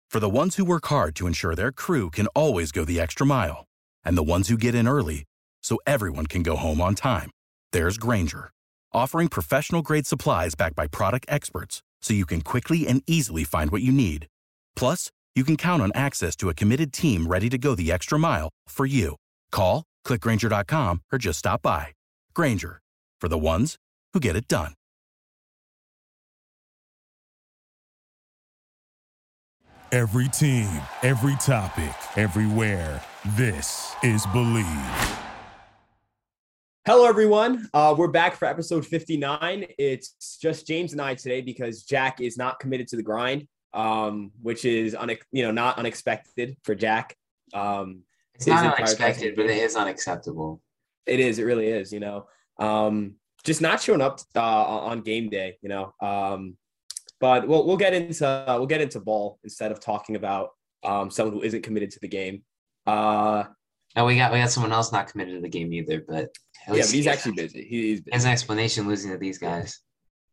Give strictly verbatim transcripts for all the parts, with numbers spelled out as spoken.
For the ones who work hard to ensure their crew can always go the extra mile, and the ones who get in early so everyone can go home on time, there's Grainger, offering professional-grade supplies backed by product experts so you can quickly and easily find what you need. Plus, you can count on access to a committed team ready to go the extra mile for you. Call, click Grainger dot com, or just stop by. Grainger, for the ones who get it done. Every team, every topic, everywhere. This is Believe. Hello, everyone. Uh, we're back for episode fifty-nine. It's just James and I today because Jack is not committed to the grind, um, which is une- you know not unexpected for Jack. Um, it's not unexpected, but it is unacceptable. It is. It really is. You know, um, just not showing up uh, on game day. You know. Um, But we'll we'll get into uh, we'll get into ball instead of talking about um, someone who isn't committed to the game. Uh, no, we got we got someone else not committed to the game either. But yeah, but he's actually busy. He's busy. Has an explanation losing to these guys.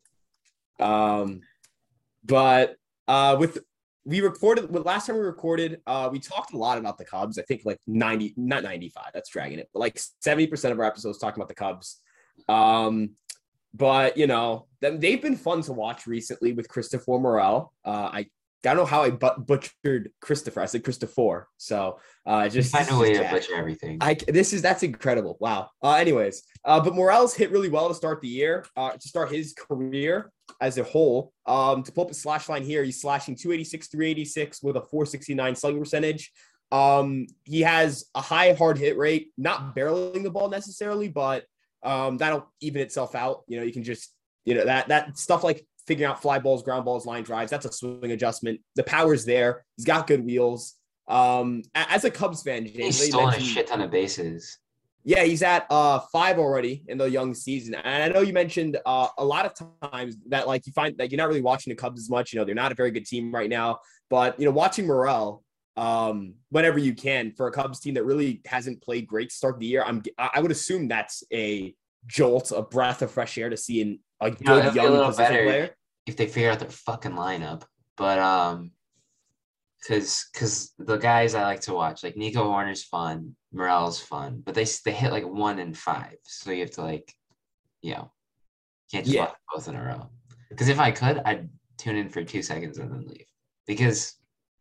Um, but uh, with we recorded with last time we recorded, uh, we talked a lot about the Cubs. I think like ninety, not ninety-five. That's dragging it, but like seventy percent of our episodes talking about the Cubs. Um, But, you know, they've been fun to watch recently with Christopher Morel. Uh, I don't know how I but- butchered Christopher. I said Christopher. So uh, just find a way to butcher everything. I, this is that's incredible. Wow. Uh, anyways, uh, but Morel's hit really well to start the year, uh, to start his career as a whole. Um, to pull up a slash line here, he's slashing two eighty-six, three eighty-six with a four sixty-nine slugging percentage. Um, he has a high hard hit rate, not barreling the ball necessarily, but Um, that'll even itself out. You know, you can just, you know, that that stuff like figuring out fly balls, ground balls, line drives, that's a swing adjustment. The power's there. He's got good wheels. Um, as a Cubs fan, James, he's stolen a shit ton of bases. Yeah, he's at uh five already in the young season. And I know you mentioned uh, a lot of times that like you find that you're not really watching the Cubs as much. You know, they're not a very good team right now. But, you know, watching Morel, um, whenever you can for a Cubs team that really hasn't played great to start the year, I'm I would assume that's a jolt, a breath of fresh air to see in a good you know, young a little position better player. If they figure out their fucking lineup. But um, because because the guys I like to watch, like Nico Warner's fun, Morel's fun, but they they hit like one and five, so you have to like, you know, can't just Yeah. watch both in a row. Because if I could, I'd tune in for two seconds and then leave. Because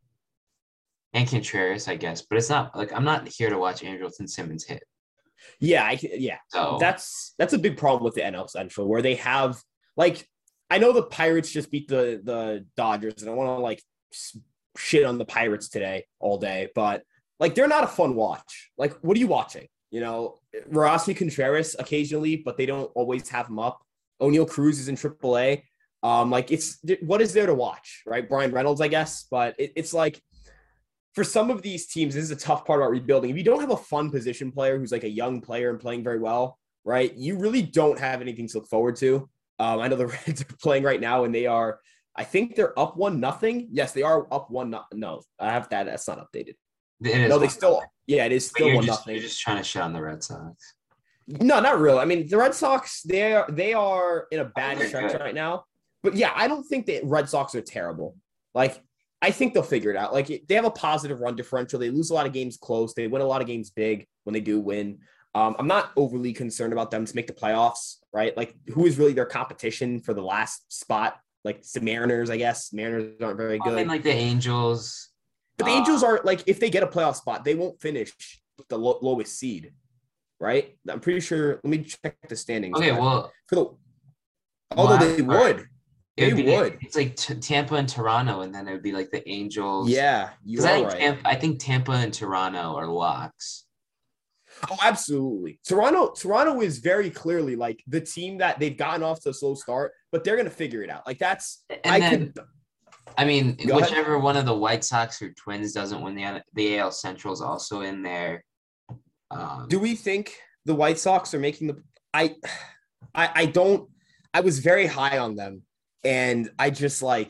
and Contreras, I guess, but it's not like I'm not here to watch Andrelton Simmons hit. Yeah, I can, yeah. So That's that's a big problem with the N L Central, where they have like I know the Pirates just beat the the Dodgers, and I want to like shit on the Pirates today all day, but like they're not a fun watch. Like, what are you watching? You know, Rossby Contreras occasionally, but they don't always have him up. O'Neal Cruz is in triple A. Um, like it's what is there to watch, right? Brian Reynolds, I guess, but it, it's like. For some of these teams, this is a tough part about rebuilding. If you don't have a fun position player who's like a young player and playing very well, right, you really don't have anything to look forward to. Um, I know the Reds are playing right now, and they are, I think they're up one nothing. Yes, they are up one. No, no I have that. That's not updated. No, they still, yeah, it is still one just, nothing. You're just trying to shit on the Red Sox. No, not really. I mean, the Red Sox, they are they are in a bad stretch right now. But yeah, I don't think the Red Sox are terrible. Like. I think they'll figure it out. Like they have a positive run differential. They lose a lot of games close. They win a lot of games big when they do win. Um, I'm not overly concerned about them to make the playoffs, right? Like who is really their competition for the last spot? Like the Mariners, I guess. Mariners aren't very good. I mean, like the Angels. But the uh, Angels are like, if they get a playoff spot, they won't finish with the lo- lowest seed, right? I'm pretty sure. Let me check the standings. Okay, well. For the, although they would. They It would. would. It's like t- Tampa and Toronto, and then it would be like the Angels. Yeah, you are I think right. Tampa, I think Tampa and Toronto are locks. Oh, absolutely. Toronto, Toronto is very clearly like the team that they've gotten off to a slow start, but they're going to figure it out. Like that's. And I then, could. I mean, Go whichever ahead. one of the White Sox or Twins doesn't win the the A L Central is also in there. Um, Do we think the White Sox are making the? I, I, I don't. I was very high on them. And I just like,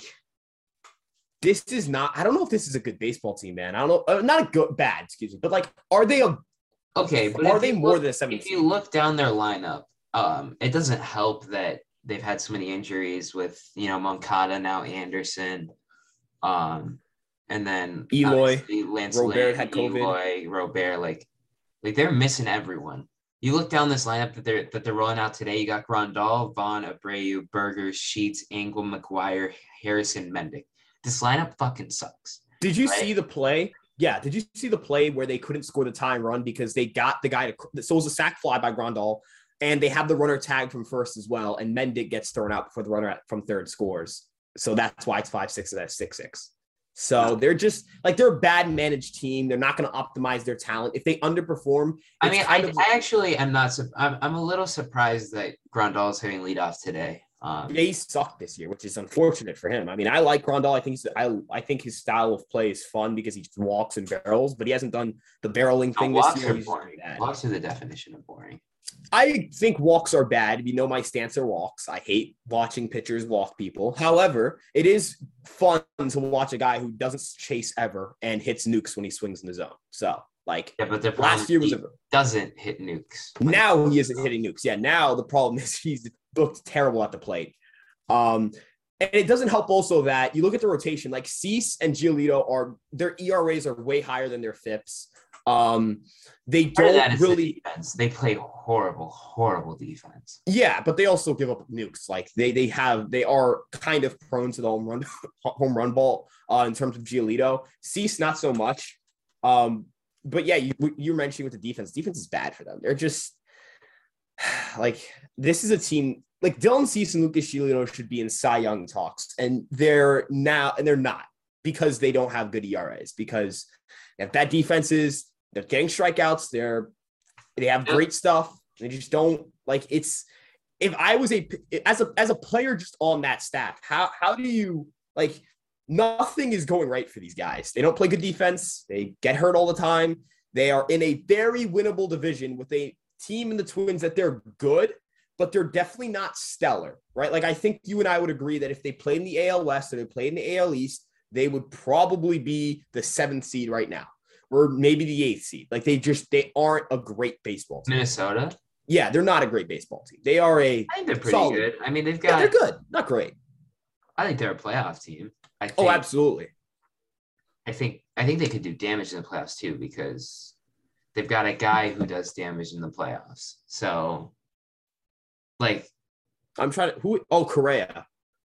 this is not, I don't know if this is a good baseball team, man. I don't know. Uh, not a good, bad, excuse me. But like, are they a, okay, but are if they you more look- than a seven? If you look down their lineup, um, it doesn't help that they've had so many injuries with, you know, Moncada, now Anderson. Um, And then Eloy, Lance Robert Lynn, had COVID. Eloy, Robert, like, like they're missing everyone. You look down this lineup that they're that they're rolling out today. You got Grandal, Vaughn, Abreu, Berger, Sheets, Ingram, McGuire, Harrison, Mendick. This lineup fucking sucks. Did you right? see the play? Yeah. Did you see the play where they couldn't score the tying run because they got the guy to? So it was a sack fly by Grandal, and they have the runner tagged from first as well, and Mendick gets thrown out before the runner at, from third scores. So that's why it's five six and that's six six. So they're just like they're a bad managed team. They're not going to optimize their talent. If they underperform, I mean, I, of, I actually am not. I'm I'm a little surprised that Grandal is having leadoff today. Um, they sucked this year, which is unfortunate for him. I mean, I like Grandal. I think he's, I I think his style of play is fun because he walks and barrels, but he hasn't done the barreling thing no, this year. Walks are boring. Walks are the definition of boring. I think walks are bad. You know my stance are walks. I hate watching pitchers walk people. However, it is fun to watch a guy who doesn't chase ever and hits nukes when he swings in the zone. So, like, yeah, but the last year was he a, doesn't hit nukes. Now he isn't hitting nukes. Yeah, now the problem is he's looked terrible at the plate. Um, and it doesn't help also that you look at the rotation, like Cease and Giolito are their E R As are way higher than their F I Ps. Um, they don't really defense. They play horrible, horrible defense. Yeah, but they also give up nukes. Like they they have they are kind of prone to the home run home run ball uh, in terms of Giolito. Cease not so much. Um, but yeah, you you mentioned with the defense. Defense is bad for them. They're just like this is a team like Dylan Cease and Lucas Giolito should be in Cy Young talks, and they're now and they're not because they don't have good E R As because they have bad defenses. They're getting strikeouts. They're they have great stuff. They just don't like it's. If I was a as a as a player just on that staff, how how do you like? Nothing is going right for these guys. They don't play good defense. They get hurt all the time. They are in a very winnable division with a team in the Twins that they're good, but they're definitely not stellar, right? Like I think you and I would agree that if they played in the A L West or they played in the A L East, they would probably be the seventh seed right now. Or maybe the eighth seed. Like they just they aren't a great baseball team. Minnesota? Yeah, they're not a great baseball team. They are a I think they're pretty solid. good. I mean, they've got yeah, they're good, not great. I think they're a playoff team. I think, oh, absolutely. I think I think they could do damage in the playoffs too because they've got a guy who does damage in the playoffs. So, like, I'm trying to who? Oh, Correa.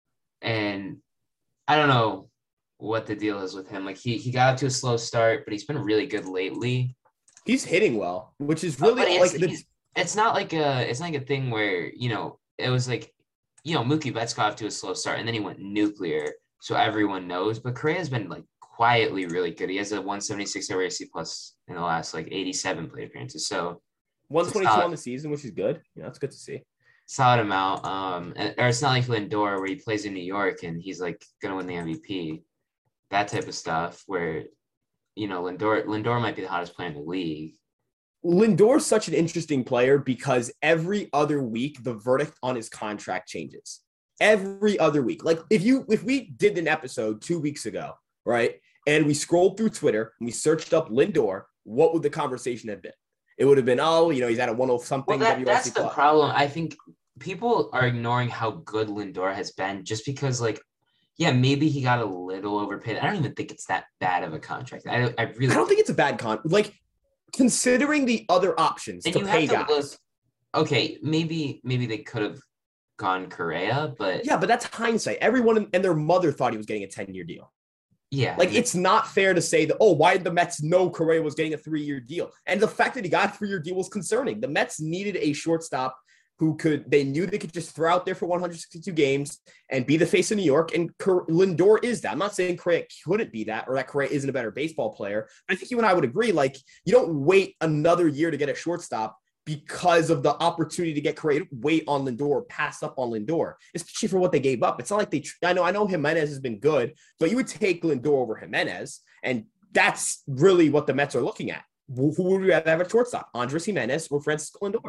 And I don't know what the deal is with him. Like he he got up to a slow start, but he's been really good lately. He's hitting well, which is really oh, like it's, the, it's not like a it's not like a thing where you know it was like you know Mookie Betts got off to a slow start and then he went nuclear, so everyone knows. But Correa's been like quietly really good. He has a one seventy-six R A C plus in the last like eighty-seven plate appearances. So one twenty-two on the season, which is good. Yeah, that's good to see. Solid amount. Um, and, or it's not like Lindor where he plays in New York and he's like gonna win the M V P. That type of stuff where, you know, Lindor Lindor might be the hottest player in the league. Lindor's such an interesting player because every other week the verdict on his contract changes. Every other week. Like if you if we did an episode two weeks ago, right, and we scrolled through Twitter and we searched up Lindor, what would the conversation have been? It would have been, oh, you know, he's at a one oh something. Well, that, that's the problem. I think people are ignoring how good Lindor has been just because, like, yeah, maybe he got a little overpaid. I don't even think it's that bad of a contract. I, I really I don't think it's a bad con. Like, considering the other options and to you pay have to guys. Look, okay, maybe maybe they could have gone Correa, but yeah, but that's hindsight. Everyone and their mother thought he was getting a ten-year deal. Yeah, like it's not fair to say that. Oh, why did the Mets know Correa was getting a three-year deal? And the fact that he got a three-year deal was concerning. The Mets needed a shortstop who could, they knew they could just throw out there for one hundred sixty-two games and be the face of New York. And Lindor is that. I'm not saying Correa couldn't be that or that Correa isn't a better baseball player. I think you and I would agree, like, you don't wait another year to get a shortstop because of the opportunity to get Correa. Wait on Lindor, pass up on Lindor, especially for what they gave up. It's not like they, I know, I know Jimenez has been good, but you would take Lindor over Jimenez. And that's really what the Mets are looking at. Who would we have at shortstop? Andres Jimenez or Francisco Lindor?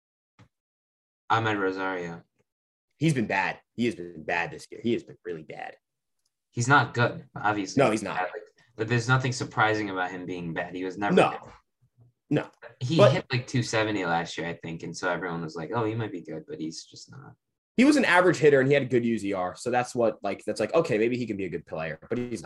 Ahmed Rosario. He's been bad. He has been bad this year. He has been really bad. He's not good, obviously. No, he's not. Like, but there's nothing surprising about him being bad. He was never no. good. No. He but, hit like two seventy last year, I think. And so everyone was like, oh, he might be good, but he's just not. He was an average hitter and he had a good U Z R. So that's what, like, that's like, okay, maybe he can be a good player, but he's not.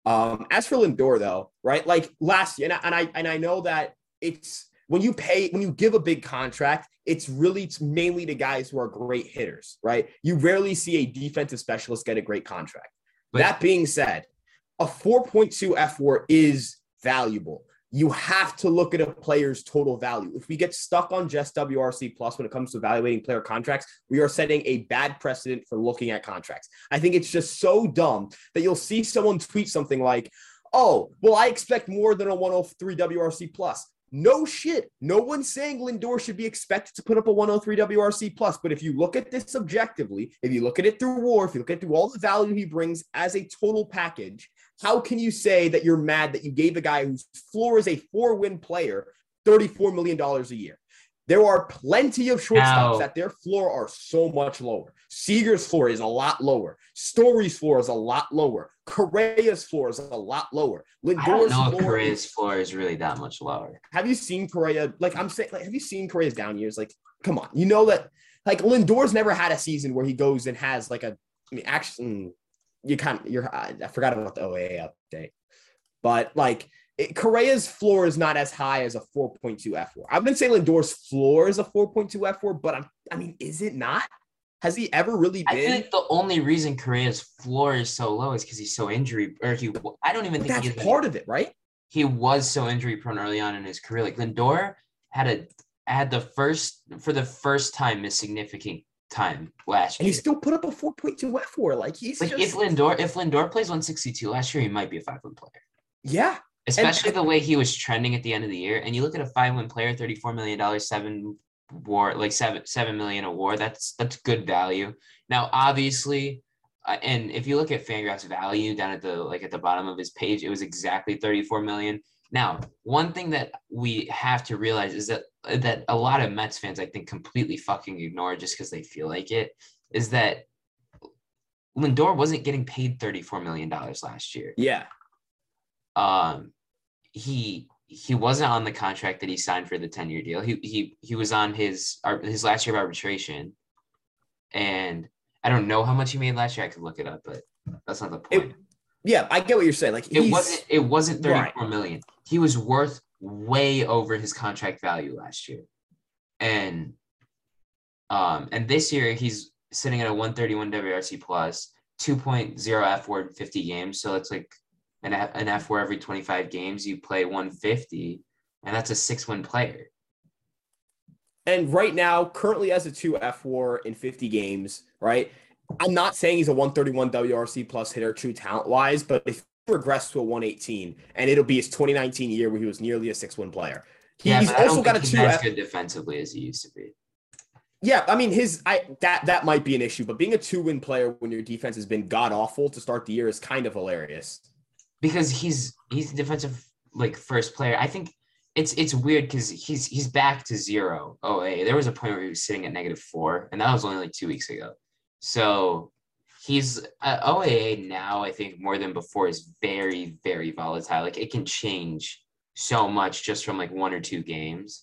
Um, as for Lindor, though, right? Like last year, and I, and I and I know that it's when you pay when you give a big contract, it's really it's mainly to guys who are great hitters, right? You rarely see a defensive specialist get a great contract. But that being said, a four point two F W A R is valuable. You have to look at a player's total value. If we get stuck on just W R C plus when it comes to evaluating player contracts, we are setting a bad precedent for looking at contracts. I think it's just so dumb that you'll see someone tweet something like, oh, well, I expect more than a one oh three W R C plus. No shit. No one's saying Lindor should be expected to put up a one oh three W R C plus. But if you look at this objectively, if you look at it through WAR, if you look at it through all the value he brings as a total package, how can you say that you're mad that you gave a guy whose floor is a four-win player thirty-four million dollars a year? There are plenty of shortstops Ow. that their floor are so much lower. Seager's floor is a lot lower. Story's floor is a lot lower. Correa's floor is a lot lower. I don't Lindor's know if floor Correa's is, floor is really that much lower. have you seen Correa? Like I'm saying, like, have you seen Correa's down years? Like, come on, you know that like Lindor's never had a season where he goes and has like a. I mean, actually, mm, you kind of you're. I forgot about the O A A update, but like it, Correa's floor is not as high as a four point two F W A R. I wouldn't say Lindor's floor is a four point two F W A R, but I'm. I mean, is it not? Has he ever really been? I feel like the only reason Correa's floor is so low is because he's so injury, or he. I don't even But think that's he's part of it, right? He was so injury prone early on in his career. Like Lindor had a had the first for the first time a significant time last And year. he still put up a four point two F W A R. Like he's like just, if Lindor if Lindor plays one sixty-two last year, he might be a five win player. yeah. Especially And- the way he was trending at the end of the year. And you look at a five win player, thirty-four million dollars, seven war like seven seven million a war. That's that's good value. Now, obviously, uh, and if you look at Fangraph's value down at the like at the bottom of his page, it was exactly thirty-four million. Now, one thing that we have to realize is that that a lot of Mets fans, I think, completely fucking ignore just because they feel like it, is that Lindor wasn't getting paid thirty-four million dollars last year. Yeah. Um, he he wasn't on the contract that he signed for the ten-year deal. He he he was on his his last year of arbitration, and I don't know how much he made last year. I could look it up, but that's not the point. It, yeah, I get what you're saying. Like It he's, wasn't it wasn't thirty-four Right. million. He was worth way over his contract value last year. And um and this year he's sitting at a one thirty-one W R C plus, two point oh F W A R in fifty games. So it's like an, F- an F W A R every twenty-five games. You play one fifty, and that's a six-win player. And right now, currently as a two F W A R in fifty games, right? I'm not saying he's a one thirty-one W R C plus hitter, true talent wise, but if he regressed to a one eighteen, and it'll be his twenty nineteen year where he was nearly a six-win player. Yeah, He's but I also don't got a think he's two as F- good defensively as he used to be. Yeah, I mean his I that that might be an issue, but being a two-win player when your defense has been god awful to start the year is kind of hilarious. Because he's he's a defensive like first player. I think it's it's weird because he's he's back to zero O A. There was a point where he was sitting at negative four, and that was only like two weeks ago. So he's uh, O A A now, I think more than before, is very, very volatile. Like it can change so much just from like one or two games.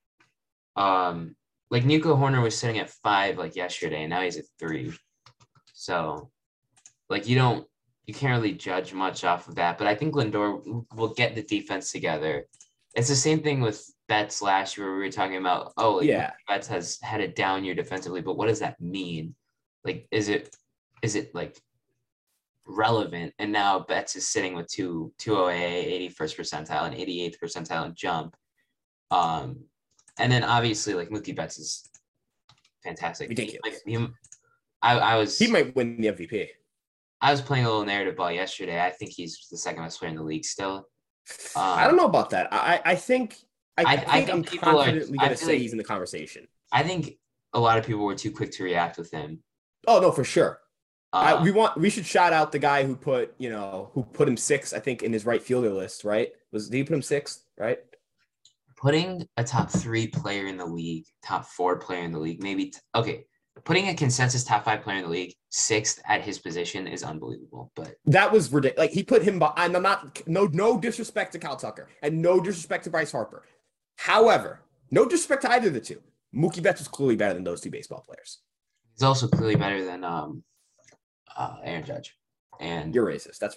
Um, like Nico Horner was sitting at five like yesterday, and now he's at three. So like you don't you can't really judge much off of that. But I think Lindor will get the defense together. It's the same thing with Betts last year where we were talking about, oh, like Yeah. Betts has had a down year defensively, but what does that mean? Like, is it is it like relevant? And now Betts is sitting with two two O A A, eighty-first percentile and eighty-eighth percentile in jump. Um, and then obviously like Mookie Betts is fantastic. Ridiculous. Like he, I, I was He might win the M V P. I was playing a little narrative ball yesterday. I think he's the second best player in the league still. Um, I don't know about that. I I think I, I- I think, think I'm people are- confidently I going to feel say like- he's in the conversation. I think a lot of people were too quick to react with him. Oh no, for sure. I, Uh, we want we should shout out the guy who put you know who put him sixth, I think, in his right fielder list. Right? Was did he put him sixth? Right? putting a top three player in the league, top four player in the league, maybe t- okay. Putting a consensus top five player in the league sixth at his position is unbelievable. But That was ridiculous. Like he put him behind. I'm not no no disrespect to Kyle Tucker and no disrespect to Bryce Harper. However, no disrespect to either of the two. Mookie Betts was clearly better than those two baseball players. he's also clearly better than um, uh, Aaron Judge. And You're racist. That's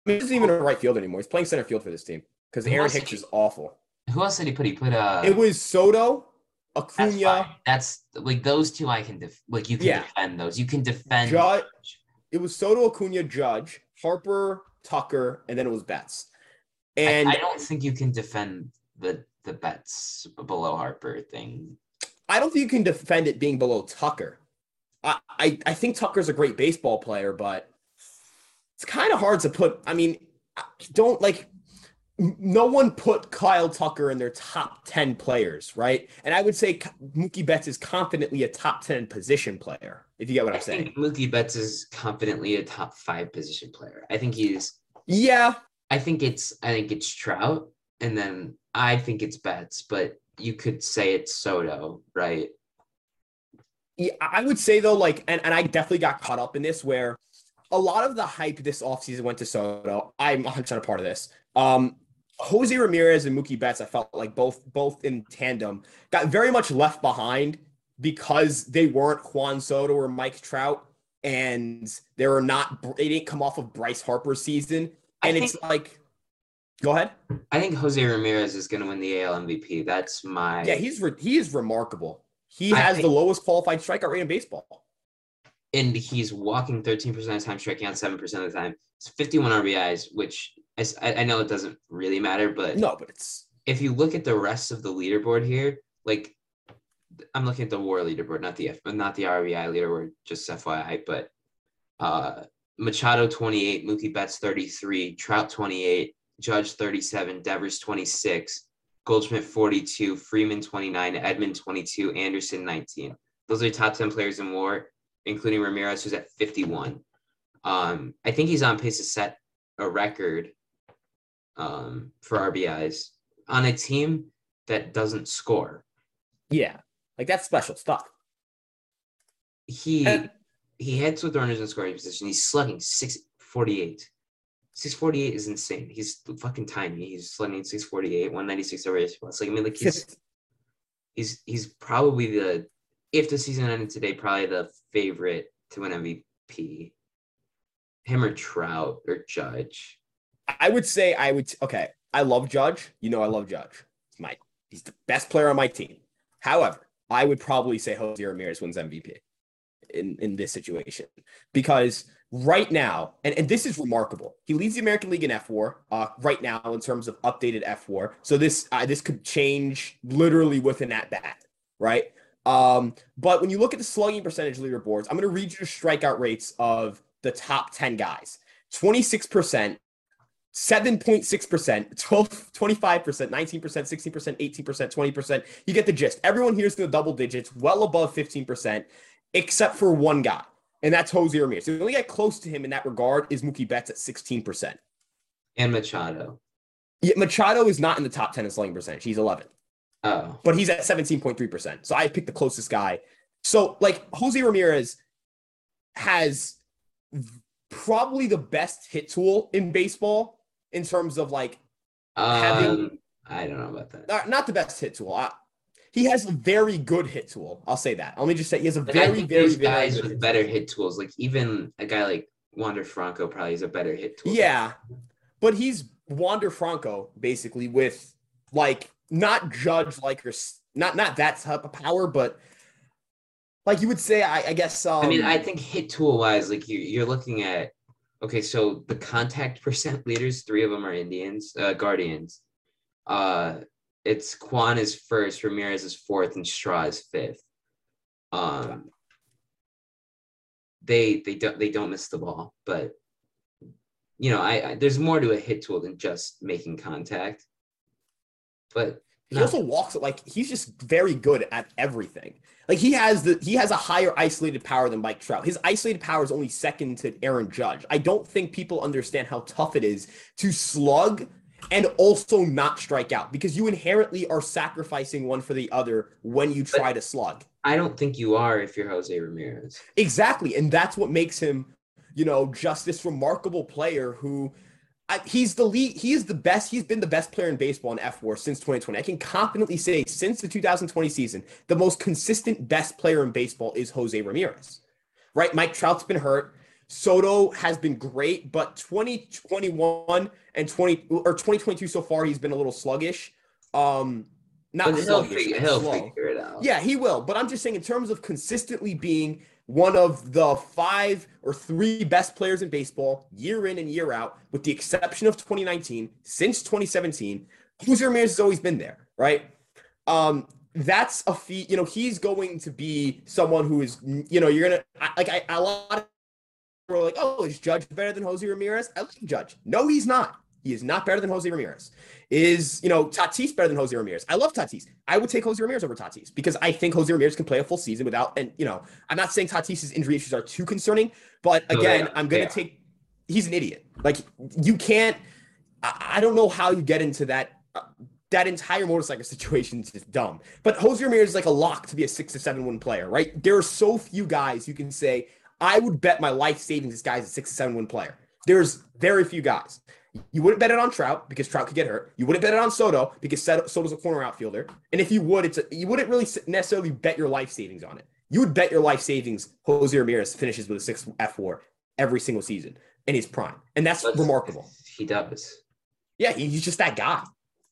mean, he isn't even a right field anymore. He's playing center field for this team because Aaron Hicks is awful. Who else did he put? He put uh It was Soto, that's Acuna, fine. That's like those two I can def- like you can Yeah. defend those. You can defend Judge. It was Soto, Acuna, Judge, Harper, Tucker, and then it was Betts. And I, I don't think you can defend the the Betts below Harper thing. I don't think you can defend it being below Tucker. I, I, I think Tucker's a great baseball player, but it's kind of hard to put. I mean, don't like no one put Kyle Tucker in their top ten players, right? And I would say Mookie Betts is confidently a top ten position player, if you get what I'm I saying. think Mookie Betts is confidently a top five position player. I think he's Yeah. I think it's I think it's Trout, and then I think it's Betts, but you could say it's Soto, right? Yeah, I would say though, like, and, and I definitely got caught up in this where a lot of the hype this offseason went to Soto. I'm one hundred percent a part of this. Um, Jose Ramirez and Mookie Betts, I felt like both both in tandem got very much left behind because they weren't Juan Soto or Mike Trout, and they were not. They didn't come off of Bryce Harper's season, and I it's think, like, go ahead. I think Jose Ramirez is going to win the A L M V P. That's my Yeah, he's re- he is remarkable. He I has think, the lowest qualified strikeout rate in baseball, and he's walking thirteen percent of the time, striking out seven percent of the time. It's fifty-one R B Is, which I, I know it doesn't really matter, but no, but it's if you look at the rest of the leaderboard here, like I'm looking at the WAR leaderboard, not the F, not the R B I leaderboard, just F Y I. But uh, Machado twenty-eight, Mookie Betts thirty-three, Trout twenty-eight, Judge thirty-seven, Devers twenty-six, Goldschmidt forty-two, Freeman twenty-nine, Edman twenty-two, Anderson nineteen. Those are top ten players in WAR, including Ramirez, who's at fifty-one. Um, I think he's on pace to set a record um, for R B Is on a team that doesn't score. yeah, like that's special stuff. He And- he heads with runners in scoring position. He's slugging six forty-eight. six forty-eight is insane. He's fucking tiny. He's slugging six forty-eight, one ninety-six over eight plus. Like I mean, like he's he's he's probably the if the season ended today, probably the favorite to win M V P. Him or Trout or Judge. I would say I would. Okay, I love Judge. You know, I love Judge. He's my he's the best player on my team. However, I would probably say Jose Ramirez wins M V P in in this situation because right now, and, and this is remarkable. He leads the American League in F WAR uh, right now in terms of updated F WAR. So this uh, this could change literally with an at bat, right? Um, but when you look at the slugging percentage leaderboards, I'm going to read you the strikeout rates of the top ten guys. twenty-six percent, seven point six percent, twelve, twenty-five percent, nineteen percent, sixteen percent, eighteen percent, twenty percent. You get the gist. Everyone here's in the double digits, well above fifteen percent, except for one guy, and that's Jose Ramirez. The only guy close to him in that regard is Mookie Betts at sixteen percent. And Machado. Yeah, Machado is not in the top ten in slugging percentage. He's eleven. Oh. But he's at seventeen point three percent. So I picked the closest guy. So, like, Jose Ramirez has probably the best hit tool in baseball in terms of, like, Um, having... I don't know about that. Not, not the best hit tool. I, he has a very good hit tool. I'll say that. Let me just say he has a But I very, think very, there's very guys good with hit better tool. hit tools. Like even a guy like Wander Franco probably is a better hit tool. Yeah, but he's Wander Franco basically with, like, not Judge like your not not that type of power, but like you would say, I, I guess. Um, I mean, I think hit tool wise, like you, you're looking at. Okay, so the contact percent leaders, three of them are Indians, uh, Guardians. Uh, it's Kwan is first, Ramirez is fourth, and Straw is fifth. Um, they they don't they don't miss the ball, but you know, I, I there's more to a hit tool than just making contact. But he no. also walks it like he's just very good at everything. Like he has the he has a higher isolated power than Mike Trout. His isolated power is only second to Aaron Judge. I don't think people understand how tough it is to slug and also not strike out because you inherently are sacrificing one for the other when you try But to slug. I don't think you are if you're Jose Ramirez. Exactly, and that's what makes him, you know, just this remarkable player who. I, he's the lead. He is the best. He's been the best player in baseball in F WAR since twenty twenty. I can confidently say since the two thousand twenty season, the most consistent best player in baseball is Jose Ramirez, right? Mike Trout's been hurt. Soto has been great, but twenty twenty-one and twenty or twenty twenty-two so far, he's been a little sluggish. Um, not But he'll sluggish, figure, but he'll slow. figure it out. Yeah, he will. But I'm just saying, in terms of consistently being one of the five or three best players in baseball year in and year out, with the exception of twenty nineteen, since twenty seventeen, Jose Ramirez has always been there, right? Um, that's a feat. You know, he's going to be someone who is, you know, you're gonna I, like I, a lot of people are like, oh, is Judge better than Jose Ramirez? I like Judge. No, he's not. He is not better than Jose Ramirez. Is, you know, Tatis better than Jose Ramirez? I love Tatis. I would take Jose Ramirez over Tatis because I think Jose Ramirez can play a full season without, and, you know, I'm not saying Tatis's injury issues are too concerning, but again, I'm going to take, he's an idiot. Like, you can't, I, I don't know how you get into that. Uh, that entire motorcycle situation is just dumb. But Jose Ramirez is like a lock to be a six to seven win player, right? There are so few guys you can say, I would bet my life savings this guy's a six to seven win player. There's very few guys. You wouldn't bet it on Trout because Trout could get hurt. You wouldn't bet it on Soto because Soto's a corner outfielder. And if you would, it's a, you wouldn't really necessarily bet your life savings on it. You would bet your life savings Jose Ramirez finishes with a six F four every single season in his prime. And that's, that's remarkable. He does. Yeah, he's just that guy.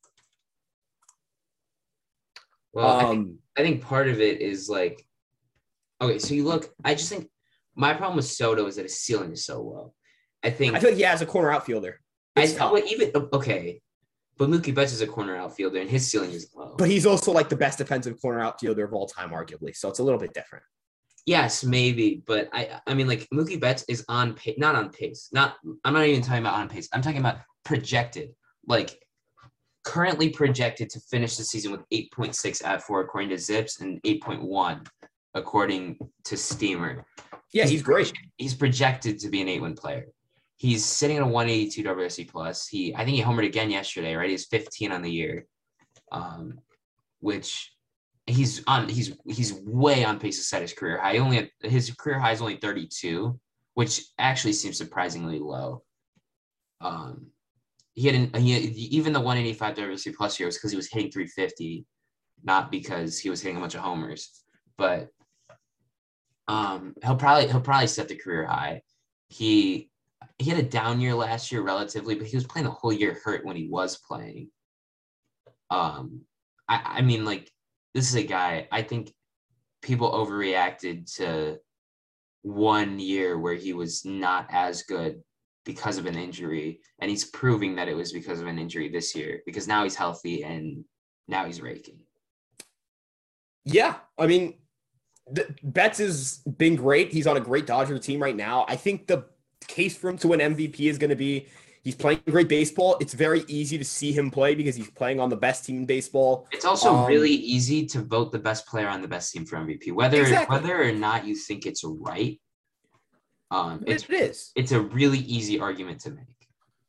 Well, um, I, think, I think part of it is like, okay, so you look, I just think my problem with Soto is that his ceiling is so low. I think I feel like he has a corner outfielder. I well, even okay, but Mookie Betts is a corner outfielder and his ceiling is low. But he's also like the best defensive corner outfielder of all time, arguably. So it's a little bit different. Yes, maybe, but I I mean like Mookie Betts is on pace, not on pace. Not I'm not even talking about on pace. I'm talking about projected, like currently projected to finish the season with eight point six F four according to Zips and eight point one according to Steamer. Yeah, he's, he's great. He's projected to be an eight-win player. He's sitting at a one eighty-two W R C plus. He, I think he homered again yesterday, right? He's fifteen on the year, um, which he's on. He's he's way on pace to set his career high. He only had, his career high is only thirty-two, which actually seems surprisingly low. Um, he had an, he had, even the one eighty-five W R C plus year was because he was hitting three fifty, not because he was hitting a bunch of homers. But um, he'll probably he'll probably set the career high. He. He had a down year last year relatively, but he was playing the whole year hurt when he was playing. Um, I, I mean, like, this is a guy, I think people overreacted to one year where he was not as good because of an injury. And he's proving that it was because of an injury this year, because now he's healthy and now he's raking. Yeah. I mean, the, Betts has been great. He's on a great Dodger team right now. I think the case for him to win M V P is going to be he's playing great baseball. It's very easy to see him play because he's playing on the best team in baseball. It's also um, really easy to vote the best player on the best team for M V P, whether exactly. whether or not you think it's right. Um, it's, it is. It's a really easy argument to make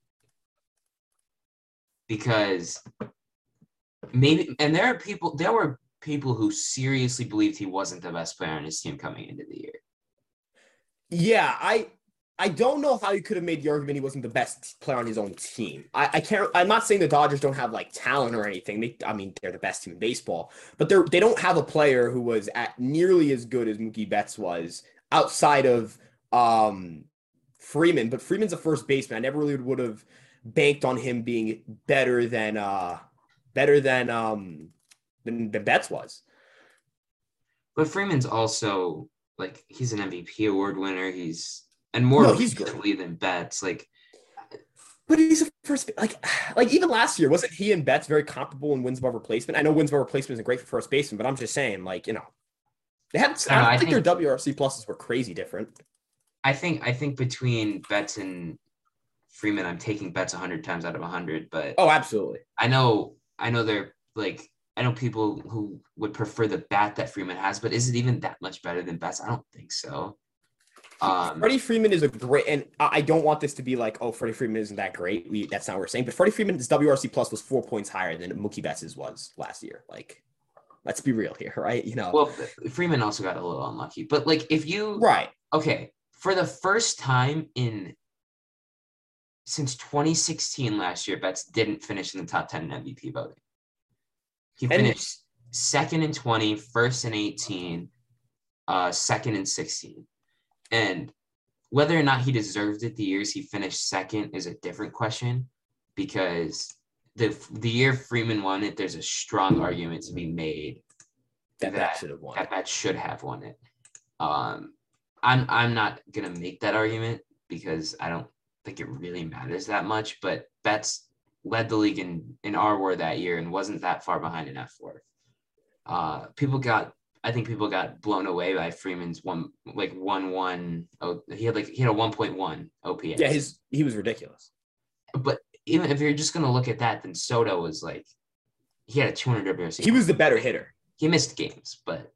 because maybe, and there are people, there were people who seriously believed he wasn't the best player on his team coming into the year. Yeah, I. I don't know how you could have made the argument he wasn't the best player on his own team. I, I can't. I'm not saying the Dodgers don't have like talent or anything. They, I mean, they're the best team in baseball, but they're they don't have a player who was at nearly as good as Mookie Betts was outside of um, Freeman. But Freeman's a first baseman. I never really would have banked on him being better than uh, better than um, than, than Betts was. But Freeman's also like he's an M V P award winner. He's And more no, recently than Betts, like, but he's a first like, like even last year wasn't he and Betts very comparable in wins above replacement? I know wins above replacement isn't great for first baseman, but I'm just saying, like, you know, they had. I don't, I don't I think, think their W R C pluses were crazy different. I think I think between Betts and Freeman, I'm taking Betts a hundred times out of a hundred. But oh, absolutely. I know, I know they're like, I know people who would prefer the bat that Freeman has, but is it even that much better than Betts? I don't think so. Um, Freddie Freeman is a great, and I don't want this to be like, oh, Freddie Freeman isn't that great. We, that's not what we're saying. But Freddie Freeman's W R C plus was four points higher than Mookie Betts's was last year. Like, let's be real here, right? You know. Well, Freeman also got a little unlucky, but like if you right, okay, for the first time in since twenty sixteen last year, Betts didn't finish in the top ten in M V P voting. He finished and, second in twenty, first in eighteen, uh, second in sixteen. And whether or not he deserved it the years he finished second is a different question, because the the year Freeman won it, there's a strong argument to be made that that should have won. That that should have won it. Um, I'm I'm not gonna make that argument because I don't think it really matters that much. But Betts led the league in in R W A R that year and wasn't that far behind in F W A R. Uh, people got. I think people got blown away by Freeman's one, like one one. Oh, he had like he had a one point one O P S. Yeah, his he was ridiculous. But even if you're just gonna look at that, then Soto was like, he had a two hundred W R C. He was the better hitter. He missed games, but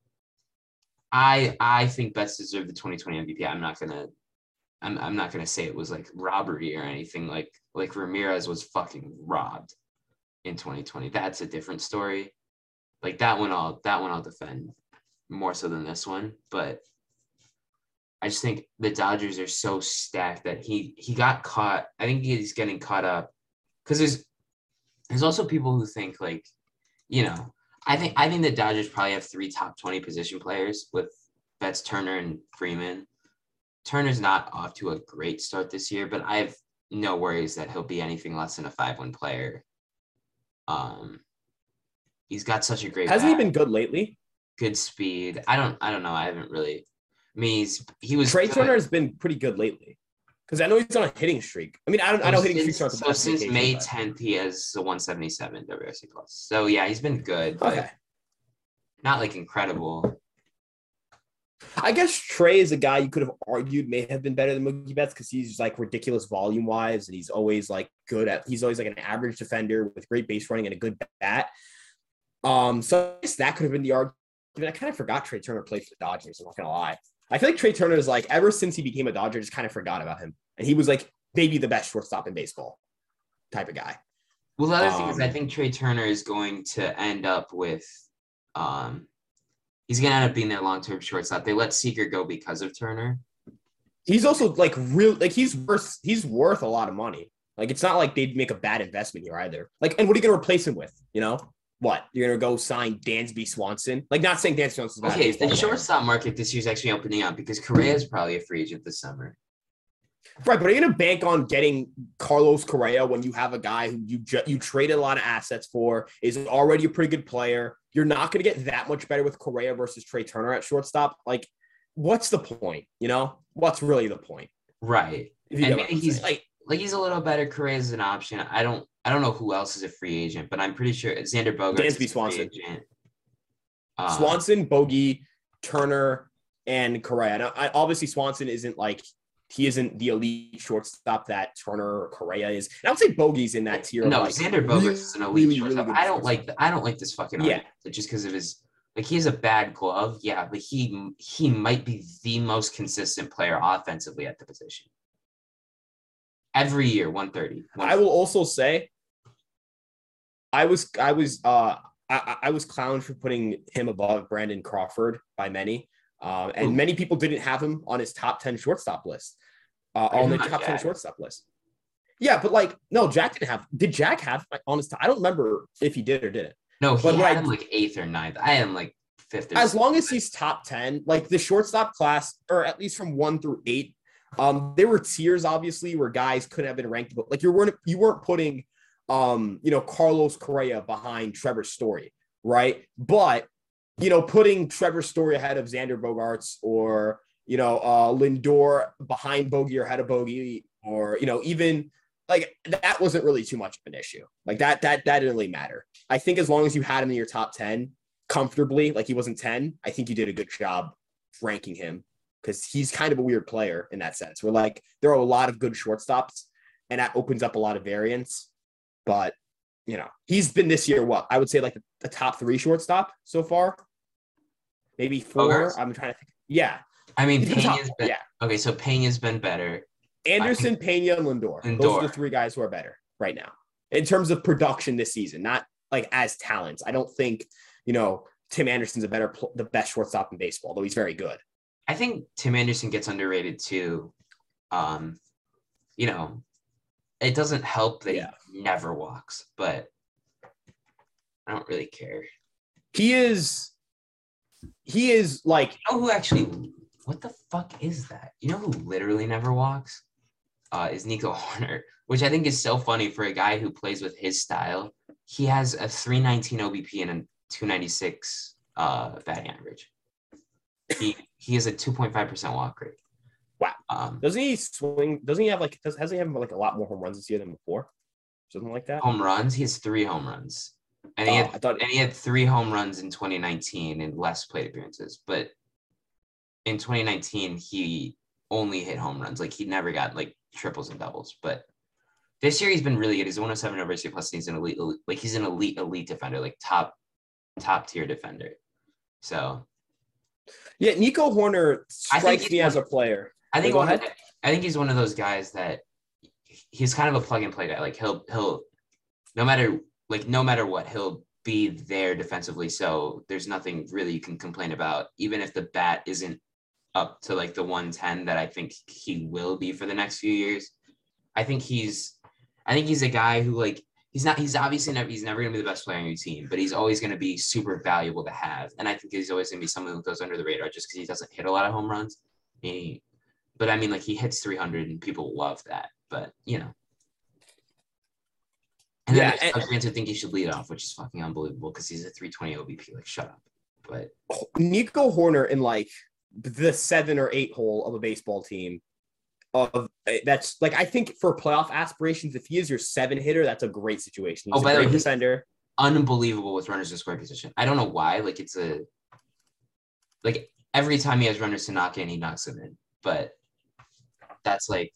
I I think Betts deserved the twenty twenty M V P. I'm not gonna I'm I'm not gonna say it was like robbery or anything. Like like Ramirez was fucking robbed in twenty twenty. That's a different story. Like that one, I'll that one I'll defend more so than this one. But I just think the Dodgers are so stacked that he he got caught. I think he's getting caught up because there's there's also people who think like, you know, I think I think the Dodgers probably have three top twenty position players with Betts, Turner, and Freeman. Turner's not off to a great start this year, but I have no worries that he'll be anything less than a five win player. Um. He's got such a great. Hasn't bat, he been good lately? Good speed. I don't. I don't know. I haven't really. I mean, he's he was. Trey good. Turner has been pretty good lately, because I know he's on a hitting streak. I mean, I don't. So I know hitting since, streaks aren't the so best. since May tenth, he has a one seventy-seven W R C plus. So yeah, he's been good, but okay. Not like incredible. I guess Trey is a guy you could have argued may have been better than Mookie Betts because he's like ridiculous volume wise, and he's always like good at. He's always like an average defender with great base running and a good bat. Um, so I guess that could have been the argument. I kind of forgot Trey Turner played for the Dodgers. I'm not gonna lie. I feel like Trey Turner is like ever since he became a Dodger, just kind of forgot about him, and he was like maybe the best shortstop in baseball, type of guy. Well, the other um, thing is, I Um, think Trey Turner is going to end up with, um, he's gonna end up being their long-term shortstop. They let Seager go because of Turner. He's also like real, like he's worth he's worth a lot of money. Like it's not like they'd make a bad investment here either. Like, and what are you gonna replace him with? You know? What, you're gonna go sign Dansby Swanson? Like, not saying Dansby Swanson's bad. Okay, the shortstop market this year is actually opening up because Correa is probably a free agent this summer. Right, but are you gonna bank on getting Carlos Correa when you have a guy who you ju- you traded a lot of assets for, is already a pretty good player? You're not gonna get that much better with Correa versus Trey Turner at shortstop. Like, what's the point? You know, what's really the point? Right. If you And get what I'm he's saying. like, like he's a little better. Correa is an option. I don't. I don't know who else is a free agent, but I'm pretty sure Xander Bogaerts Dansby is a free Swanson. agent. Uh, Swanson, Bogey, Turner, and Correa. Now, I, obviously, Swanson isn't like he isn't the elite shortstop that Turner or Correa is. And I would say Bogey's in that tier. No, of like Xander Bogaerts really, is an elite really, shortstop. really I don't good like. I don't like this fucking Yeah. argument just because of his. Like he has a bad glove, yeah, but he he might be the most consistent player offensively at the position. Every year, one thirty. I will also say, I was I was uh I, I was clowned for putting him above Brandon Crawford by many, um, and Ooh. many people didn't have him on his top ten shortstop list, uh, on the not top ten Jack. shortstop list. Yeah, but like no, Jack didn't have. Did Jack have like, on his top? I don't remember if he did or didn't. No, he But had like- him like eighth or ninth. I had him like fifth. Or As long as something. he's top ten, like the shortstop class, or at least from one through eight, um, there were tiers obviously where guys couldn't have been ranked, but like you weren't you weren't putting um, you know, Carlos Correa behind Trevor Story, right? But you know, putting Trevor Story ahead of Xander Bogaerts, or you know, uh, Lindor behind Bogey or ahead of Bogey, or you know, even like that wasn't really too much of an issue. Like that that that didn't really matter. I think as long as you had him in your top ten comfortably, like he wasn't ten, I think you did a good job ranking him, because he's kind of a weird player in that sense. Where like there are a lot of good shortstops, and that opens up a lot of variance. But you know, he's been this year what I would say like the top three shortstop so far, maybe four. Bogaerts? I'm trying to think. Yeah, I mean, he's been top- Pena's been yeah. okay. So Pena's been better. Anderson, Pena, and Lindor. Those Lindor. are the three guys who are better right now in terms of production this season, not like as talents. I don't think, you know, Tim Anderson's a better, pl- the best shortstop in baseball, though he's very good. I think Tim Anderson gets underrated too. Um, you know, it doesn't help that Yeah. he never walks, but I don't really care. He is, he is like, You know who actually what the fuck is that? You know who literally never walks? Uh, is Nico Hoerner, which I think is so funny for a guy who plays with his style. He has a three nineteen O B P and a two ninety-six uh, batting average. He he has a two point five percent walk rate. Wow. Um, doesn't he swing? Doesn't he have like? Does, hasn't he have like a lot more home runs this year than before? Something like that. Home runs. He has three home runs, and he Oh, had I thought and he had three home runs in twenty nineteen and less plate appearances. But in twenty nineteen, he only hit home runs. Like he never got like triples and doubles. But this year he's been really good. He's a one oh seven over plus. He's an elite, elite, like he's an elite, elite defender, like top, top tier defender. So. Yeah, Nico Hoerner strikes me one, as a player. I think go one, ahead. I think he's one of those guys that he's kind of a plug and play guy. Like he'll he'll no matter like no matter what, he'll be there defensively. So there's nothing really you can complain about, even if the bat isn't up to like the one ten that I think he will be for the next few years. I think he's I think he's a guy who like He's not. He's obviously never. He's never going to be the best player on your team, but he's always going to be super valuable to have. And I think he's always going to be someone who goes under the radar just because he doesn't hit a lot of home runs. He, but I mean, like he hits three hundred, and people love that. But you know, and then Yeah, there's fans who think he should lead off, which is fucking unbelievable because he's a three twenty O B P. Like, shut up. But Nico Hoerner in like the seven or eight hole of a baseball team. Of that's like I think for playoff aspirations, if he is your seven hitter, that's a great situation. He's oh, a by the great way, defender. Unbelievable with runners in scoring position. I don't know why. Like it's a like every time he has runners to knock in, he knocks them in. But that's like,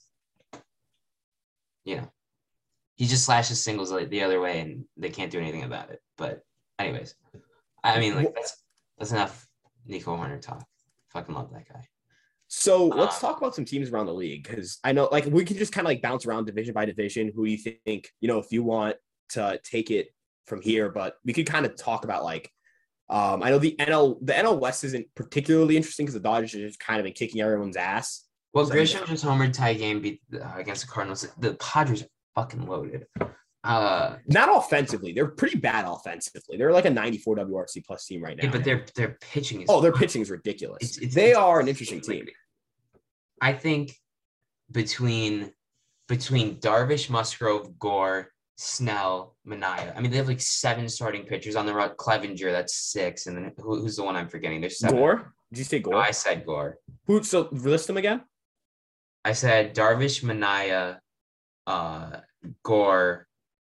you know, he just slashes singles like the other way, and they can't do anything about it. But anyways, I mean, like that's that's enough Nico Hoerner talk. Fucking love that guy. So let's Um, talk about some teams around the league because I know like we can just kind of like bounce around division by division. Who do you think, you know, if you want to take it from here, but we could kind of talk about like, um, I know the N L, the N L West isn't particularly interesting because the Dodgers are just kind of been kicking everyone's ass. Well, So, Grisham just homered tie game beat uh, against the Cardinals. The Padres are fucking loaded. Uh, not offensively. They're pretty bad offensively. They're like a ninety-four W R C plus team right now. yeah, but their their pitching is oh, their pitching is ridiculous. It's, it's, they it's, are an interesting team. I think between between Darvish, Musgrove, Gore, Snell, Manaea. I mean, they have like seven starting pitchers on the run. Clevenger, that's six, and then who, who's the one I'm forgetting? There's seven. Gore? Did you say Gore? No, I said Gore. Who? So list them again. I said Darvish, Manaea, uh, Gore,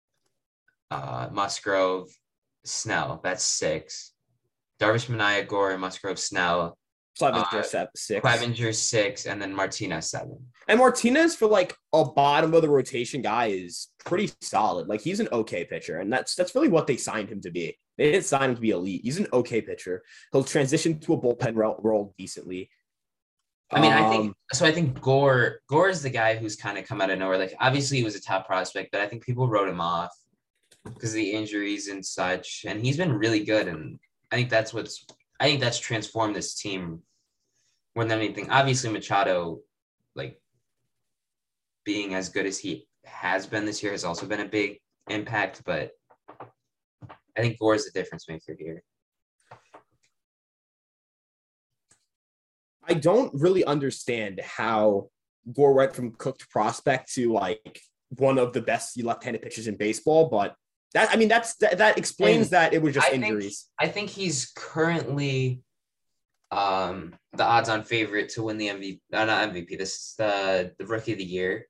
uh, Musgrove, Snell. That's six. Darvish, Manaea, Gore, Musgrove, Snell. Clevenger uh, six. Clevenger six, and then Martinez seven. And Martinez for like a bottom of the rotation guy is pretty solid. Like he's an okay pitcher, and that's that's really what they signed him to be. They didn't sign him to be elite. He's an okay pitcher. He'll transition to a bullpen role, role decently. I mean, um, I think so. I think Gore Gore is the guy who's kind of come out of nowhere. Like obviously he was a top prospect, but I think people wrote him off because of the injuries and such. And he's been really good, and I think that's what's I think that's transformed this team more than anything. Obviously, Machado, like being as good as he has been this year, has also been a big impact. But I think Gore is the difference maker here. I don't really understand how Gore went from cooked prospect to like one of the best left-handed pitchers in baseball, but that I mean that's that, that explains And that it was just I injuries. Think, I think he's currently um, the odds-on favorite to win the M V P. Uh, not M V P. This is the the Rookie of the Year.